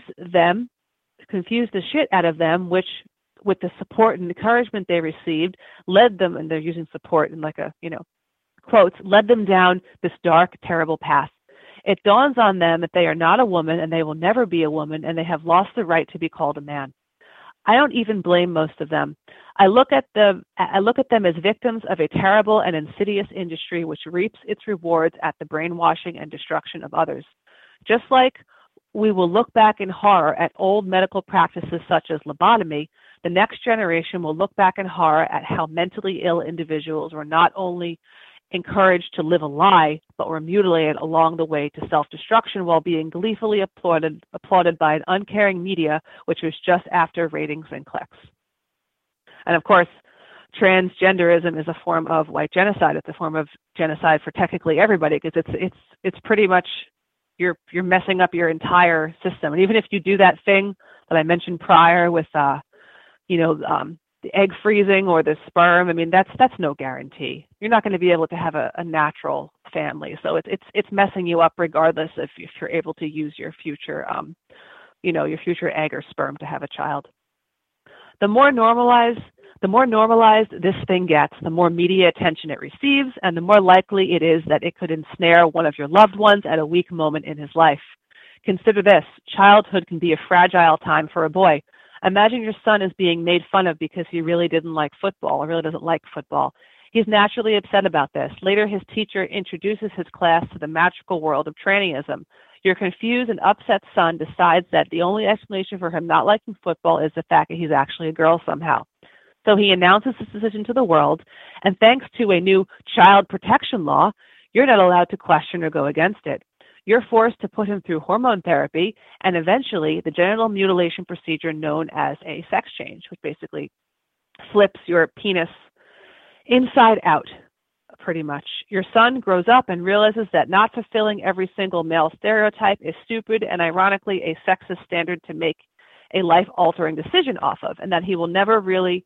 the shit out of them, which with the support and encouragement they received led them, and they're using support in like a, quotes, led them down this dark, terrible path. It dawns on them that they are not a woman and they will never be a woman, and they have lost the right to be called a man. I don't even blame most of them. I look at them as victims of a terrible and insidious industry which reaps its rewards at the brainwashing and destruction of others. Just like we will look back in horror at old medical practices such as lobotomy, the next generation will look back in horror at how mentally ill individuals were not only encouraged to live a lie, but were mutilated along the way to self-destruction while being gleefully applauded by an uncaring media, which was just after ratings and clicks. And of course, transgenderism is a form of white genocide. It's a form of genocide for technically everybody, because it's pretty much you're messing up your entire system. And even if you do that thing that I mentioned prior with the egg freezing or the sperm, I mean that's no guarantee. You're not going to be able to have a natural family. So it's messing you up regardless if you're able to use your future your future egg or sperm to have a child. The more normalized this thing gets, the more media attention it receives, and the more likely it is that it could ensnare one of your loved ones at a weak moment in his life. Consider this: childhood can be a fragile time for a boy. Imagine your son is being made fun of because he really didn't like football or really doesn't like football. He's naturally upset about this. Later, his teacher introduces his class to the magical world of trannyism. Your confused and upset son decides that the only explanation for him not liking football is the fact that he's actually a girl somehow. So he announces his decision to the world, and thanks to a new child protection law, you're not allowed to question or go against it. You're forced to put him through hormone therapy and eventually the genital mutilation procedure known as a sex change, which basically flips your penis inside out, pretty much. Your son grows up and realizes that not fulfilling every single male stereotype is stupid and ironically a sexist standard to make a life-altering decision off of, and that he was never really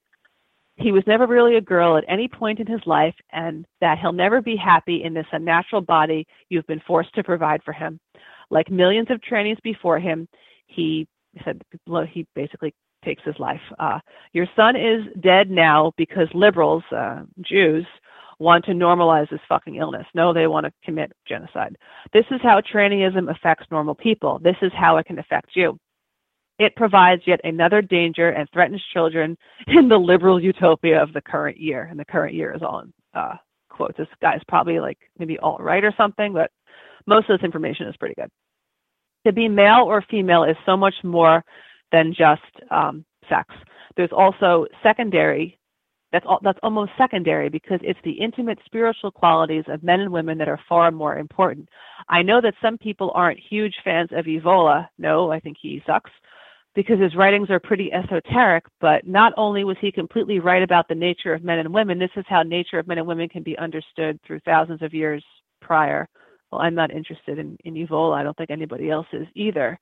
a girl at any point in his life, and that he'll never be happy in this unnatural body you've been forced to provide for him. Like millions of trannies before him, he basically takes his life. Your son is dead now because liberals, Jews, want to normalize this fucking illness. No, they want to commit genocide. This is how trannyism affects normal people. This is how it can affect you. It provides yet another danger and threatens children in the liberal utopia of the current year. And the current year is all in quotes. This guy's probably like maybe alt-right or something, but most of this information is pretty good. To be male or female is so much more than just sex. There's also secondary, that's almost secondary, because it's the intimate spiritual qualities of men and women that are far more important. I know that some people aren't huge fans of Evola. No, I think he sucks, because his writings are pretty esoteric, but not only was he completely right about the nature of men and women, this is how nature of men and women can be understood through thousands of years prior. Well, I'm not interested in Evola. I don't think anybody else is either.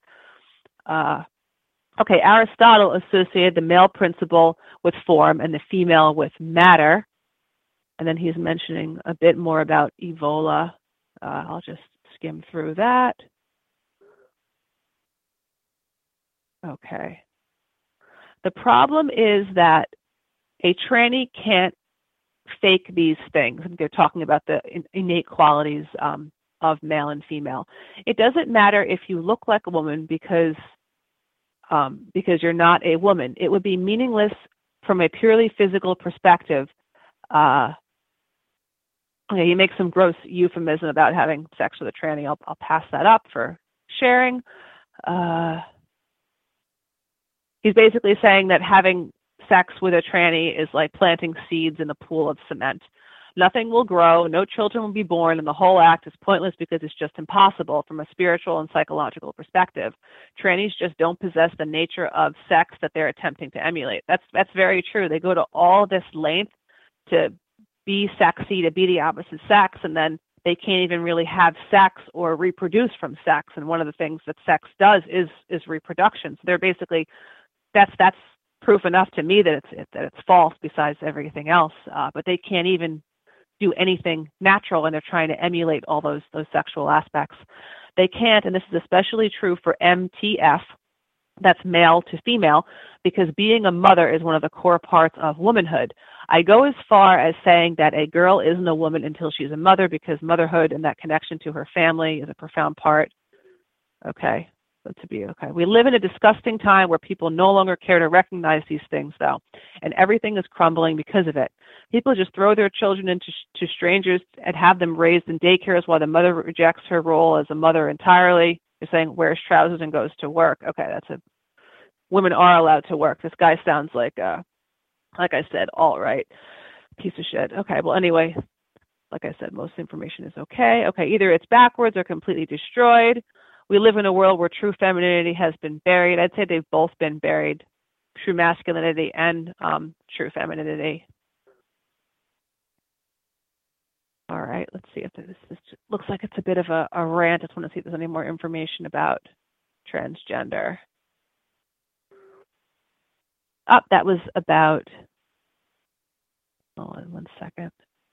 Okay, Aristotle associated the male principle with form and the female with matter. And then he's mentioning a bit more about Evola. I'll just skim through that. Okay. The problem is that a tranny can't fake these things. They're talking about the innate qualities of male and female. It doesn't matter if you look like a woman because you're not a woman. It would be meaningless from a purely physical perspective. Okay, he makes some gross euphemism about having sex with a tranny. I'll pass that up for sharing. He's basically saying that having sex with a tranny is like planting seeds in a pool of cement. Nothing will grow, no children will be born, and the whole act is pointless because it's just impossible from a spiritual and psychological perspective. Trannies just don't possess the nature of sex that they're attempting to emulate. That's very true. They go to all this length to be sexy, to be the opposite sex, and then they can't even really have sex or reproduce from sex. And one of the things that sex does is reproduction. So they're basically, that's proof enough to me that it's false besides everything else. But they can't even do anything natural, and they're trying to emulate all those sexual aspects. They can't, and this is especially true for MTF, that's male to female, because being a mother is one of the core parts of womanhood. I go as far as saying that a girl isn't a woman until she's a mother, because motherhood and that connection to her family is a profound part. Okay. We live in a disgusting time where people no longer care to recognize these things, though, and everything is crumbling because of it. People just throw their children into strangers and have them raised in daycares while the mother rejects her role as a mother entirely. They're saying wears trousers and goes to work. Okay, women are allowed to work. This guy sounds like I said, all right, piece of shit. Okay, well, anyway, like I said, most information is okay. Okay, either it's backwards or completely destroyed. We live in a world where true femininity has been buried. I'd say they've both been buried, true masculinity and true femininity. All right, let's see if this looks like it's a bit of a rant. I just want to see if there's any more information about transgender. That was about, hold on 1 second.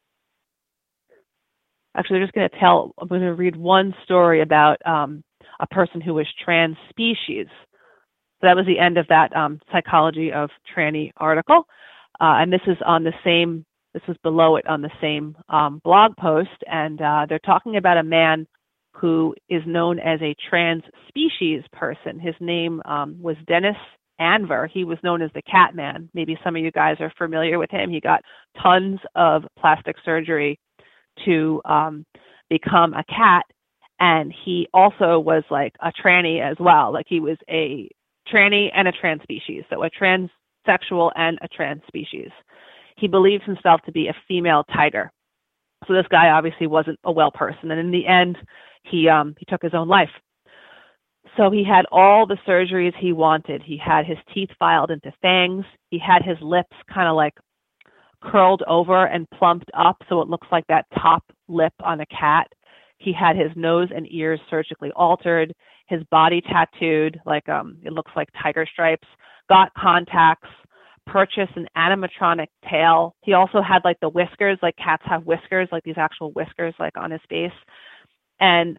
Actually, I'm going to read one story about a person who was trans species. So that was the end of that Psychology of Tranny article. And this was below it on the same blog post. And they're talking about a man who is known as a trans species person. His name was Dennis Anver. He was known as the Cat Man. Maybe some of you guys are familiar with him. He got tons of plastic surgery to become a cat, and he also was like a tranny as well. Like he was a tranny and a trans species, so a transsexual and a trans species. He believes himself to be a female tiger. So this guy obviously wasn't a well person, and in the end, he took his own life. So he had all the surgeries he wanted. He had his teeth filed into fangs. He had his lips kind of like curled over and plumped up so it looks like that top lip on a cat. He had his nose and ears surgically altered, his body tattooed, like it looks like tiger stripes, got contacts, purchased an animatronic tail. He also had like the whiskers, like cats have whiskers, like these actual whiskers like on his face. And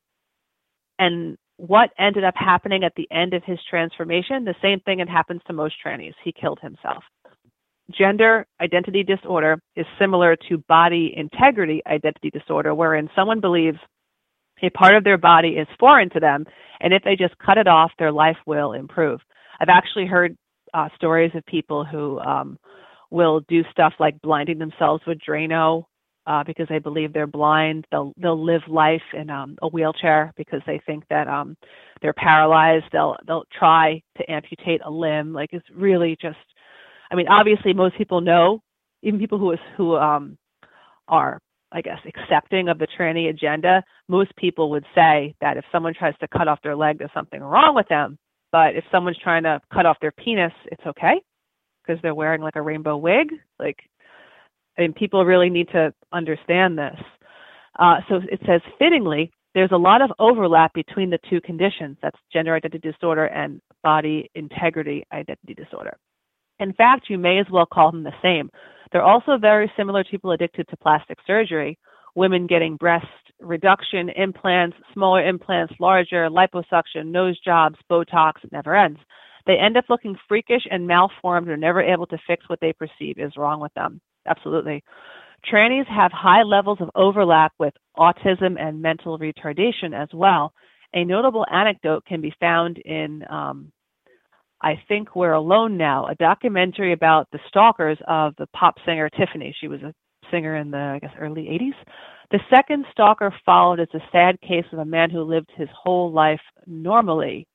what ended up happening at the end of his transformation, the same thing that happens to most trannies. He killed himself. Gender identity disorder is similar to body integrity identity disorder, wherein someone believes a part of their body is foreign to them, and if they just cut it off, their life will improve. I've actually heard stories of people who will do stuff like blinding themselves with Drano because they believe they're blind. They'll live life in a wheelchair because they think that they're paralyzed. They'll try to amputate a limb. Like it's really just, I mean, obviously most people know, even people who are, I guess, accepting of the tranny agenda, most people would say that if someone tries to cut off their leg, there's something wrong with them. But if someone's trying to cut off their penis, it's okay because they're wearing like a rainbow wig. Like, I mean, people really need to understand this. So it says, fittingly, there's a lot of overlap between the two conditions. That's gender identity disorder and body integrity identity disorder. In fact, you may as well call them the same. They're also very similar to people addicted to plastic surgery, women getting breast reduction, implants, smaller implants, larger, liposuction, nose jobs, Botox. It never ends. They end up looking freakish and malformed and are never able to fix what they perceive is wrong with them. Absolutely. Trannies have high levels of overlap with autism and mental retardation as well. A notable anecdote can be found in I Think We're Alone Now, a documentary about the stalkers of the pop singer Tiffany. She was a singer in the, I guess, early 80s. The second stalker followed as a sad case of a man who lived his whole life normally.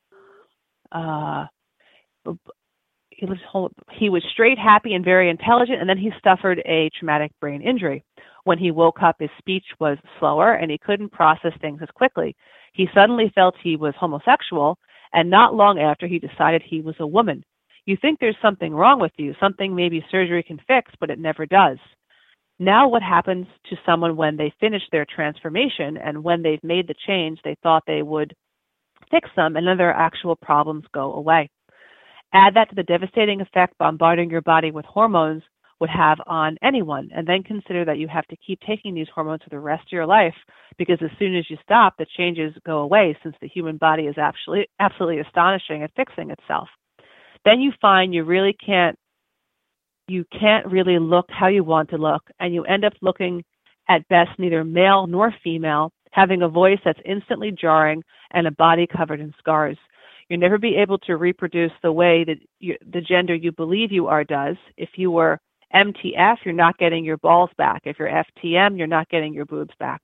He was straight, happy, and very intelligent, and then he suffered a traumatic brain injury. When he woke up, his speech was slower, and he couldn't process things as quickly. He suddenly felt he was homosexual, and not long after, he decided he was a woman. You think there's something wrong with you, something maybe surgery can fix, but it never does. Now what happens to someone when they finish their transformation and when they've made the change they thought they would fix them, and then their actual problems go away? Add that to the devastating effect bombarding your body with hormones would have on anyone, and then consider that you have to keep taking these hormones for the rest of your life, because as soon as you stop, the changes go away, since the human body is absolutely astonishing at fixing itself. Then you find you can't really look how you want to look, and you end up looking at best neither male nor female, having a voice that's instantly jarring and a body covered in scars. You'll never be able to reproduce the way that the gender you believe you are does. If you were MTF, you're not getting your balls back. If you're FTM, you're not getting your boobs back.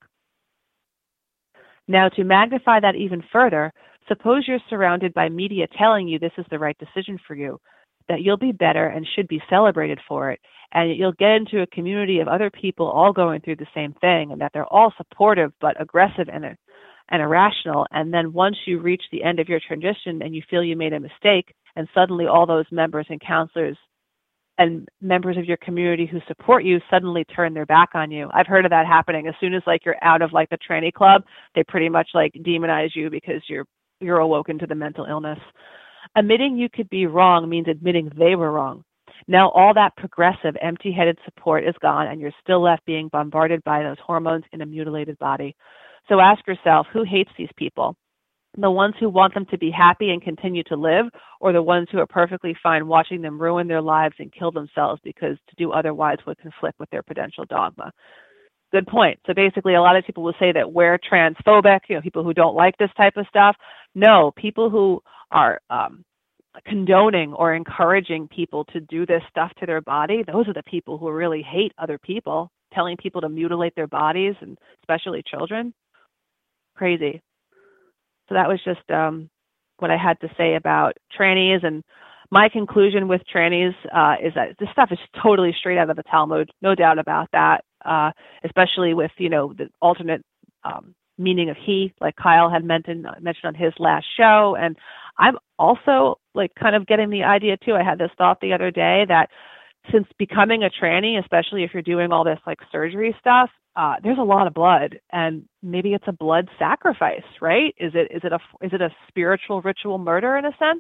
Now, to magnify that even further, suppose you're surrounded by media telling you this is the right decision for you, that you'll be better and should be celebrated for it, and you'll get into a community of other people all going through the same thing, and that they're all supportive but aggressive and irrational. And then once you reach the end of your transition and you feel you made a mistake, and suddenly all those members and counselors and members of your community who support you suddenly turn their back on you. I've heard of that happening. As soon as you're out of the tranny club, they pretty much demonize you because you're awoken to the mental illness. Admitting you could be wrong means admitting they were wrong. Now all that progressive, empty-headed support is gone, and you're still left being bombarded by those hormones in a mutilated body. So ask yourself, who hates these people? The ones who want them to be happy and continue to live, or the ones who are perfectly fine watching them ruin their lives and kill themselves because to do otherwise would conflict with their prudential dogma? Good point. So basically, a lot of people will say that we're transphobic, people who don't like this type of stuff. No, people who are condoning or encouraging people to do this stuff to their body, those are the people who really hate other people, telling people to mutilate their bodies, and especially children. Crazy. So that was just what I had to say about trannies. And my conclusion with trannies is that this stuff is totally straight out of the Talmud, no doubt about that, especially with, the alternate meaning of he, like Kyle had mentioned on his last show. And I'm also kind of getting the idea too. I had this thought the other day that since becoming a tranny, especially if you're doing all this surgery stuff, there's a lot of blood, and maybe it's a blood sacrifice, right? Is it a spiritual ritual murder in a sense?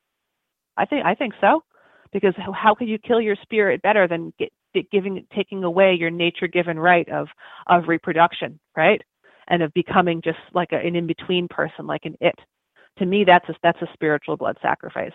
I think so, because how could you kill your spirit better than taking away your nature-given right of reproduction, right? And of becoming just an in-between person, like an it. To me, that's a spiritual blood sacrifice.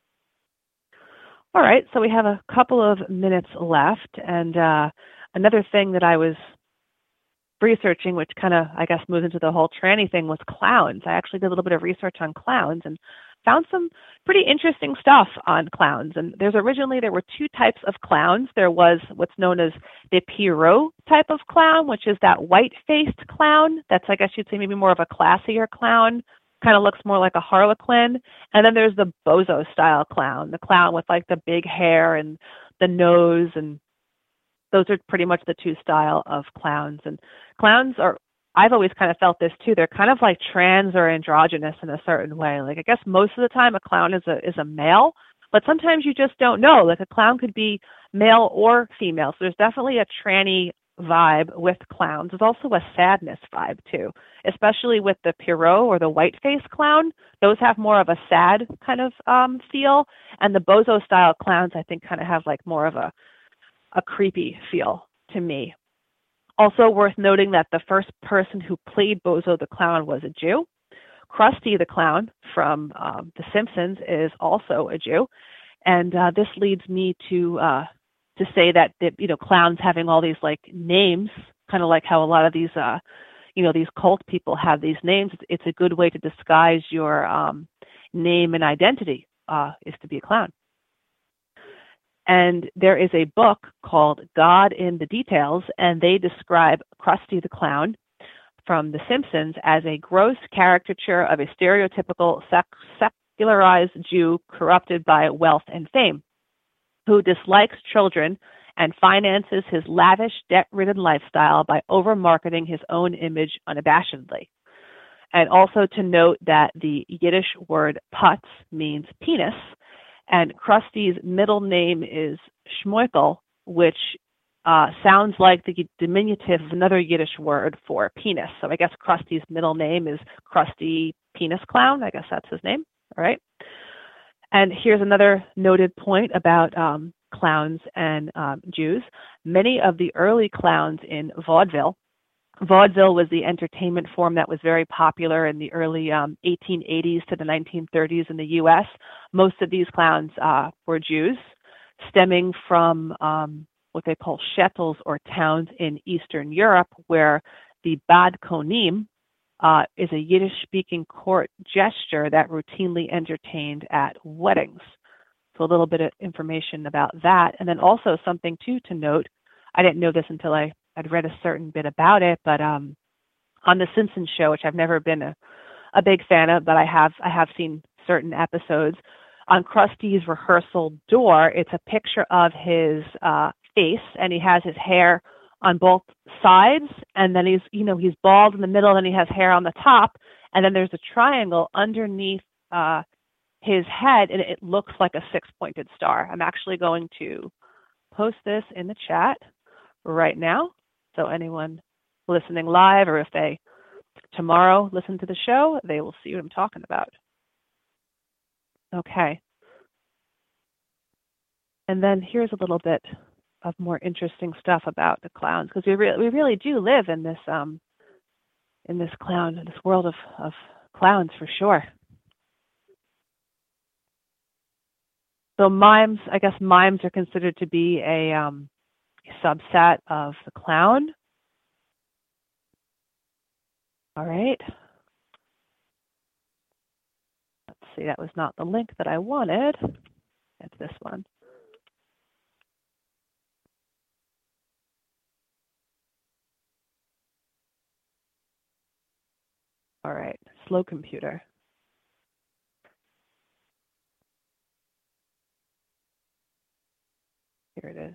All right, so we have a couple of minutes left, and another thing that I was researching, which kind of, I guess, moves into the whole tranny thing, was clowns. I actually did a little bit of research on clowns and found some pretty interesting stuff on clowns. And there were two types of clowns. There was what's known as the Pierrot type of clown, which is that white-faced clown. That's, I guess you'd say, maybe more of a classier clown. Kind of looks more like a harlequin. And then there's the Bozo-style clown, the clown with the big hair and the nose, and those are pretty much the two style of clowns. And clowns I've always kind of felt this too, they're kind of trans or androgynous in a certain way. I guess most of the time a clown is a male, but sometimes you just don't know. A clown could be male or female. So there's definitely a tranny vibe with clowns. There's also a sadness vibe too, especially with the Pierrot or the white-faced clown. Those have more of a sad kind of feel. And the Bozo-style clowns, I think, kind of have more of a creepy feel to me. Also worth noting that the first person who played Bozo the Clown was a Jew. Krusty the Clown from The Simpsons is also a Jew. And this leads me to to say that clowns having all these like names, kind of like how a lot of these these cult people have these names. It's a good way to disguise your name and identity, is to be a clown. And there is a book called God in the Details, and they describe Krusty the Clown from The Simpsons as a gross caricature of a stereotypical secularized Jew corrupted by wealth and fame, who dislikes children and finances his lavish, debt-ridden lifestyle by over-marketing his own image unabashedly. And also to note that the Yiddish word putz means penis, and Krusty's middle name is Shmoikel, which sounds like the diminutive of another Yiddish word for penis. So I guess Krusty's middle name is Krusty Penis Clown. I guess that's his name. All right. And here's another noted point about clowns and Jews. Many of the early clowns in vaudeville was the entertainment form that was very popular in the early 1880s to the 1930s in the U.S. Most of these clowns were Jews, stemming from what they call shetels or towns in Eastern Europe, where the Bad Konim is a Yiddish-speaking court gesture that routinely entertained at weddings. So a little bit of information about that. And then also something, too, to note, I didn't know this until I'd read a certain bit about it, but on The Simpsons show, which I've never been a big fan of, but I have seen certain episodes, on Krusty's rehearsal door, it's a picture of his face, and he has his hair on both sides, and then he's bald in the middle, and he has hair on the top, and then there's a triangle underneath his head, and it looks like a six-pointed star. I'm actually going to post this in the chat right now, so anyone listening live, or if they tomorrow listen to the show, they will see what I'm talking about. Okay. And then here's a little bit of more interesting stuff about the clowns, because we really do live in this world of clowns for sure. So mimes are considered to be a subset of the clown. All right. Let's see, that was not the link that I wanted. It's this one. All right, slow computer. Here it is.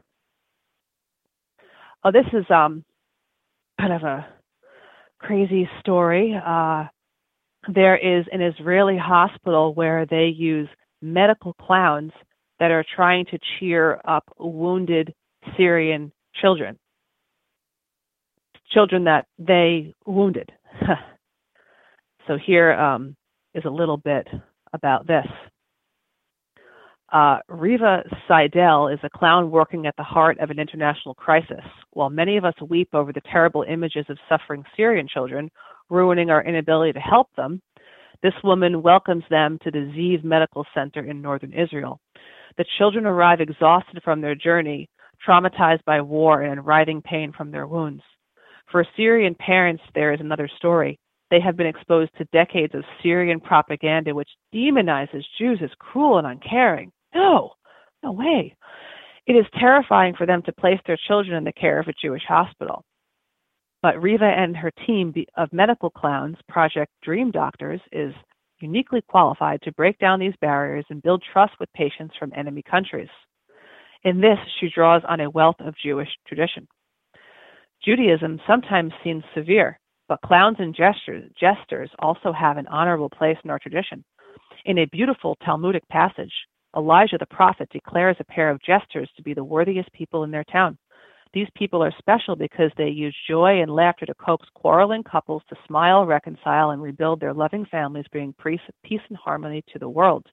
Oh, this is kind of a crazy story. There is an Israeli hospital where they use medical clowns that are trying to cheer up wounded Syrian children that they wounded. So here is a little bit about this. Riva Seidel is a clown working at the heart of an international crisis. While many of us weep over the terrible images of suffering Syrian children, ruining our inability to help them, this woman welcomes them to the Ziv Medical Center in northern Israel. The children arrive exhausted from their journey, traumatized by war and in writhing pain from their wounds. For Syrian parents, there is another story. They have been exposed to decades of Syrian propaganda which demonizes Jews as cruel and uncaring. No way. It is terrifying for them to place their children in the care of a Jewish hospital. But Riva and her team of medical clowns, Project Dream Doctors, is uniquely qualified to break down these barriers and build trust with patients from enemy countries. In this, she draws on a wealth of Jewish tradition. Judaism sometimes seems severe, but clowns and jesters also have an honorable place in our tradition. In a beautiful Talmudic passage, Elijah the prophet declares a pair of jesters to be the worthiest people in their town. These people are special because they use joy and laughter to coax quarreling couples to smile, reconcile, and rebuild their loving families, bringing peace and harmony to the world.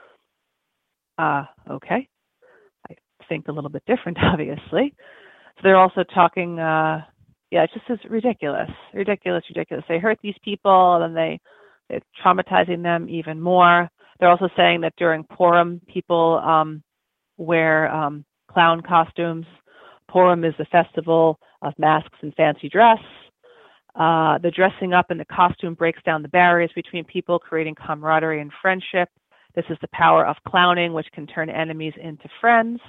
Okay. I think a little bit different, obviously. So they're also talking, it's just ridiculous. They hurt these people, and then they're traumatizing them even more. They're also saying that during Purim, people wear clown costumes. Purim is the festival of masks and fancy dress. The dressing up and the costume breaks down the barriers between people, creating camaraderie and friendship. This is the power of clowning, which can turn enemies into friends.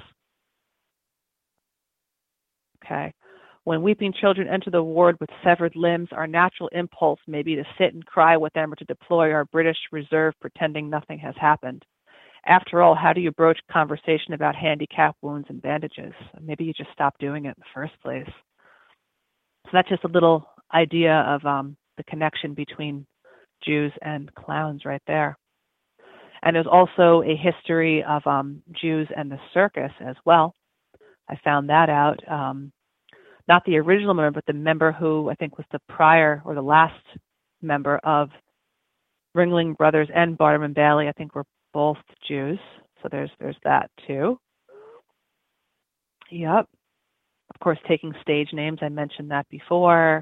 Okay. When weeping children enter the ward with severed limbs, our natural impulse may be to sit and cry with them or to deploy our British Reserve pretending nothing has happened. After all, how do you broach conversation about handicap, wounds, and bandages? Maybe you just stop doing it in the first place. So that's just a little idea of the connection between Jews and clowns right there. And there's also a history of Jews and the circus as well. I found that out. Not the original member, but the member who I think was the prior or the last member of Ringling Brothers and Barnum and Bailey, I think were both Jews. So there's that too. Yep. Of course, taking stage names, I mentioned that before.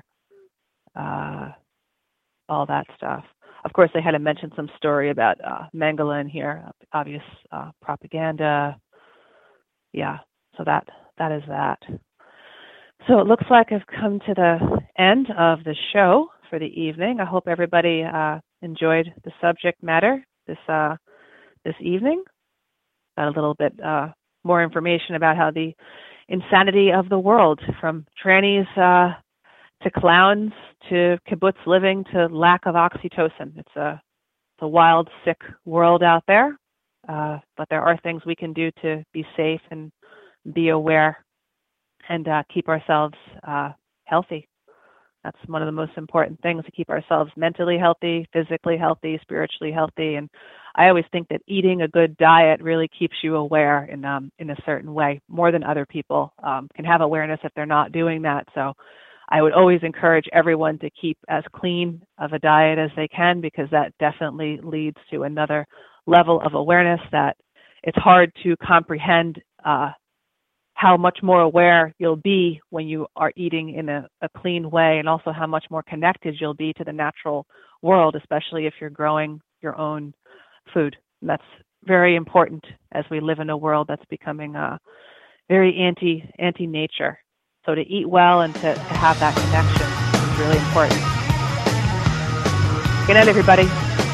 All that stuff. Of course, I had to mention some story about Mengele in here, obvious propaganda. Yeah, so that is that. So it looks like I've come to the end of the show for the evening. I hope everybody enjoyed the subject matter this evening. Got a little bit more information about how the insanity of the world, from trannies to clowns to kibbutz living to lack of oxytocin. It's a wild, sick world out there, but there are things we can do to be safe and be aware and keep ourselves healthy. That's one of the most important things, to keep ourselves mentally healthy, physically healthy, spiritually healthy. And I always think that eating a good diet really keeps you aware in a certain way, more than other people can have awareness if they're not doing that. So I would always encourage everyone to keep as clean of a diet as they can, because that definitely leads to another level of awareness that it's hard to comprehend how much more aware you'll be when you are eating in a clean way, and also how much more connected you'll be to the natural world, especially if you're growing your own food. And that's very important as we live in a world that's becoming very anti-nature. So to eat well and to have that connection is really important. Good night, everybody.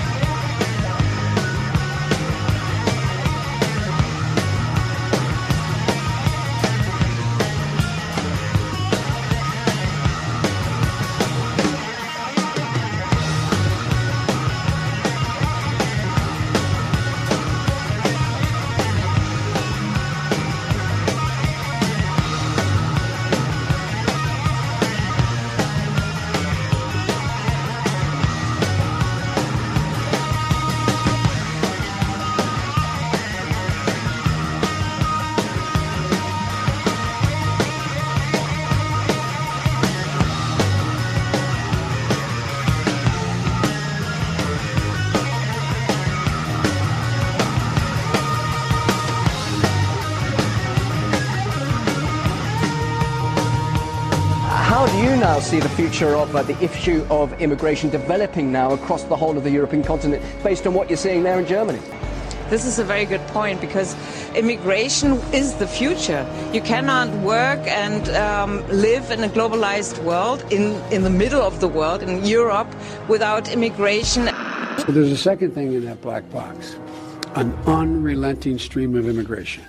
How do you now see the future of the issue of immigration developing now across the whole of the European continent, based on what you're seeing there in Germany? This is a very good point, because immigration is the future. You cannot work and live in a globalized world, in the middle of the world, in Europe, without immigration. So there's a second thing in that black box: an unrelenting stream of immigration.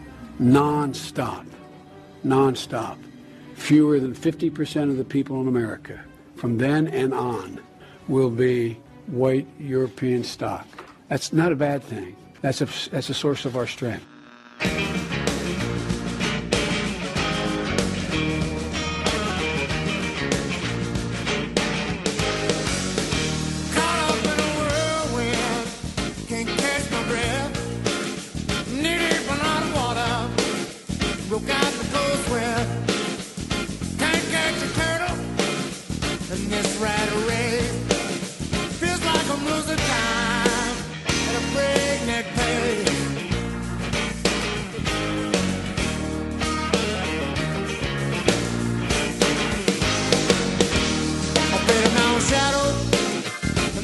Non-stop. Non-stop. Fewer than 50% of the people in America from then and on will be white European stock. That's not a bad thing. That's a source of our strength.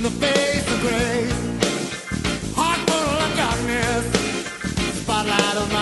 Spotlight on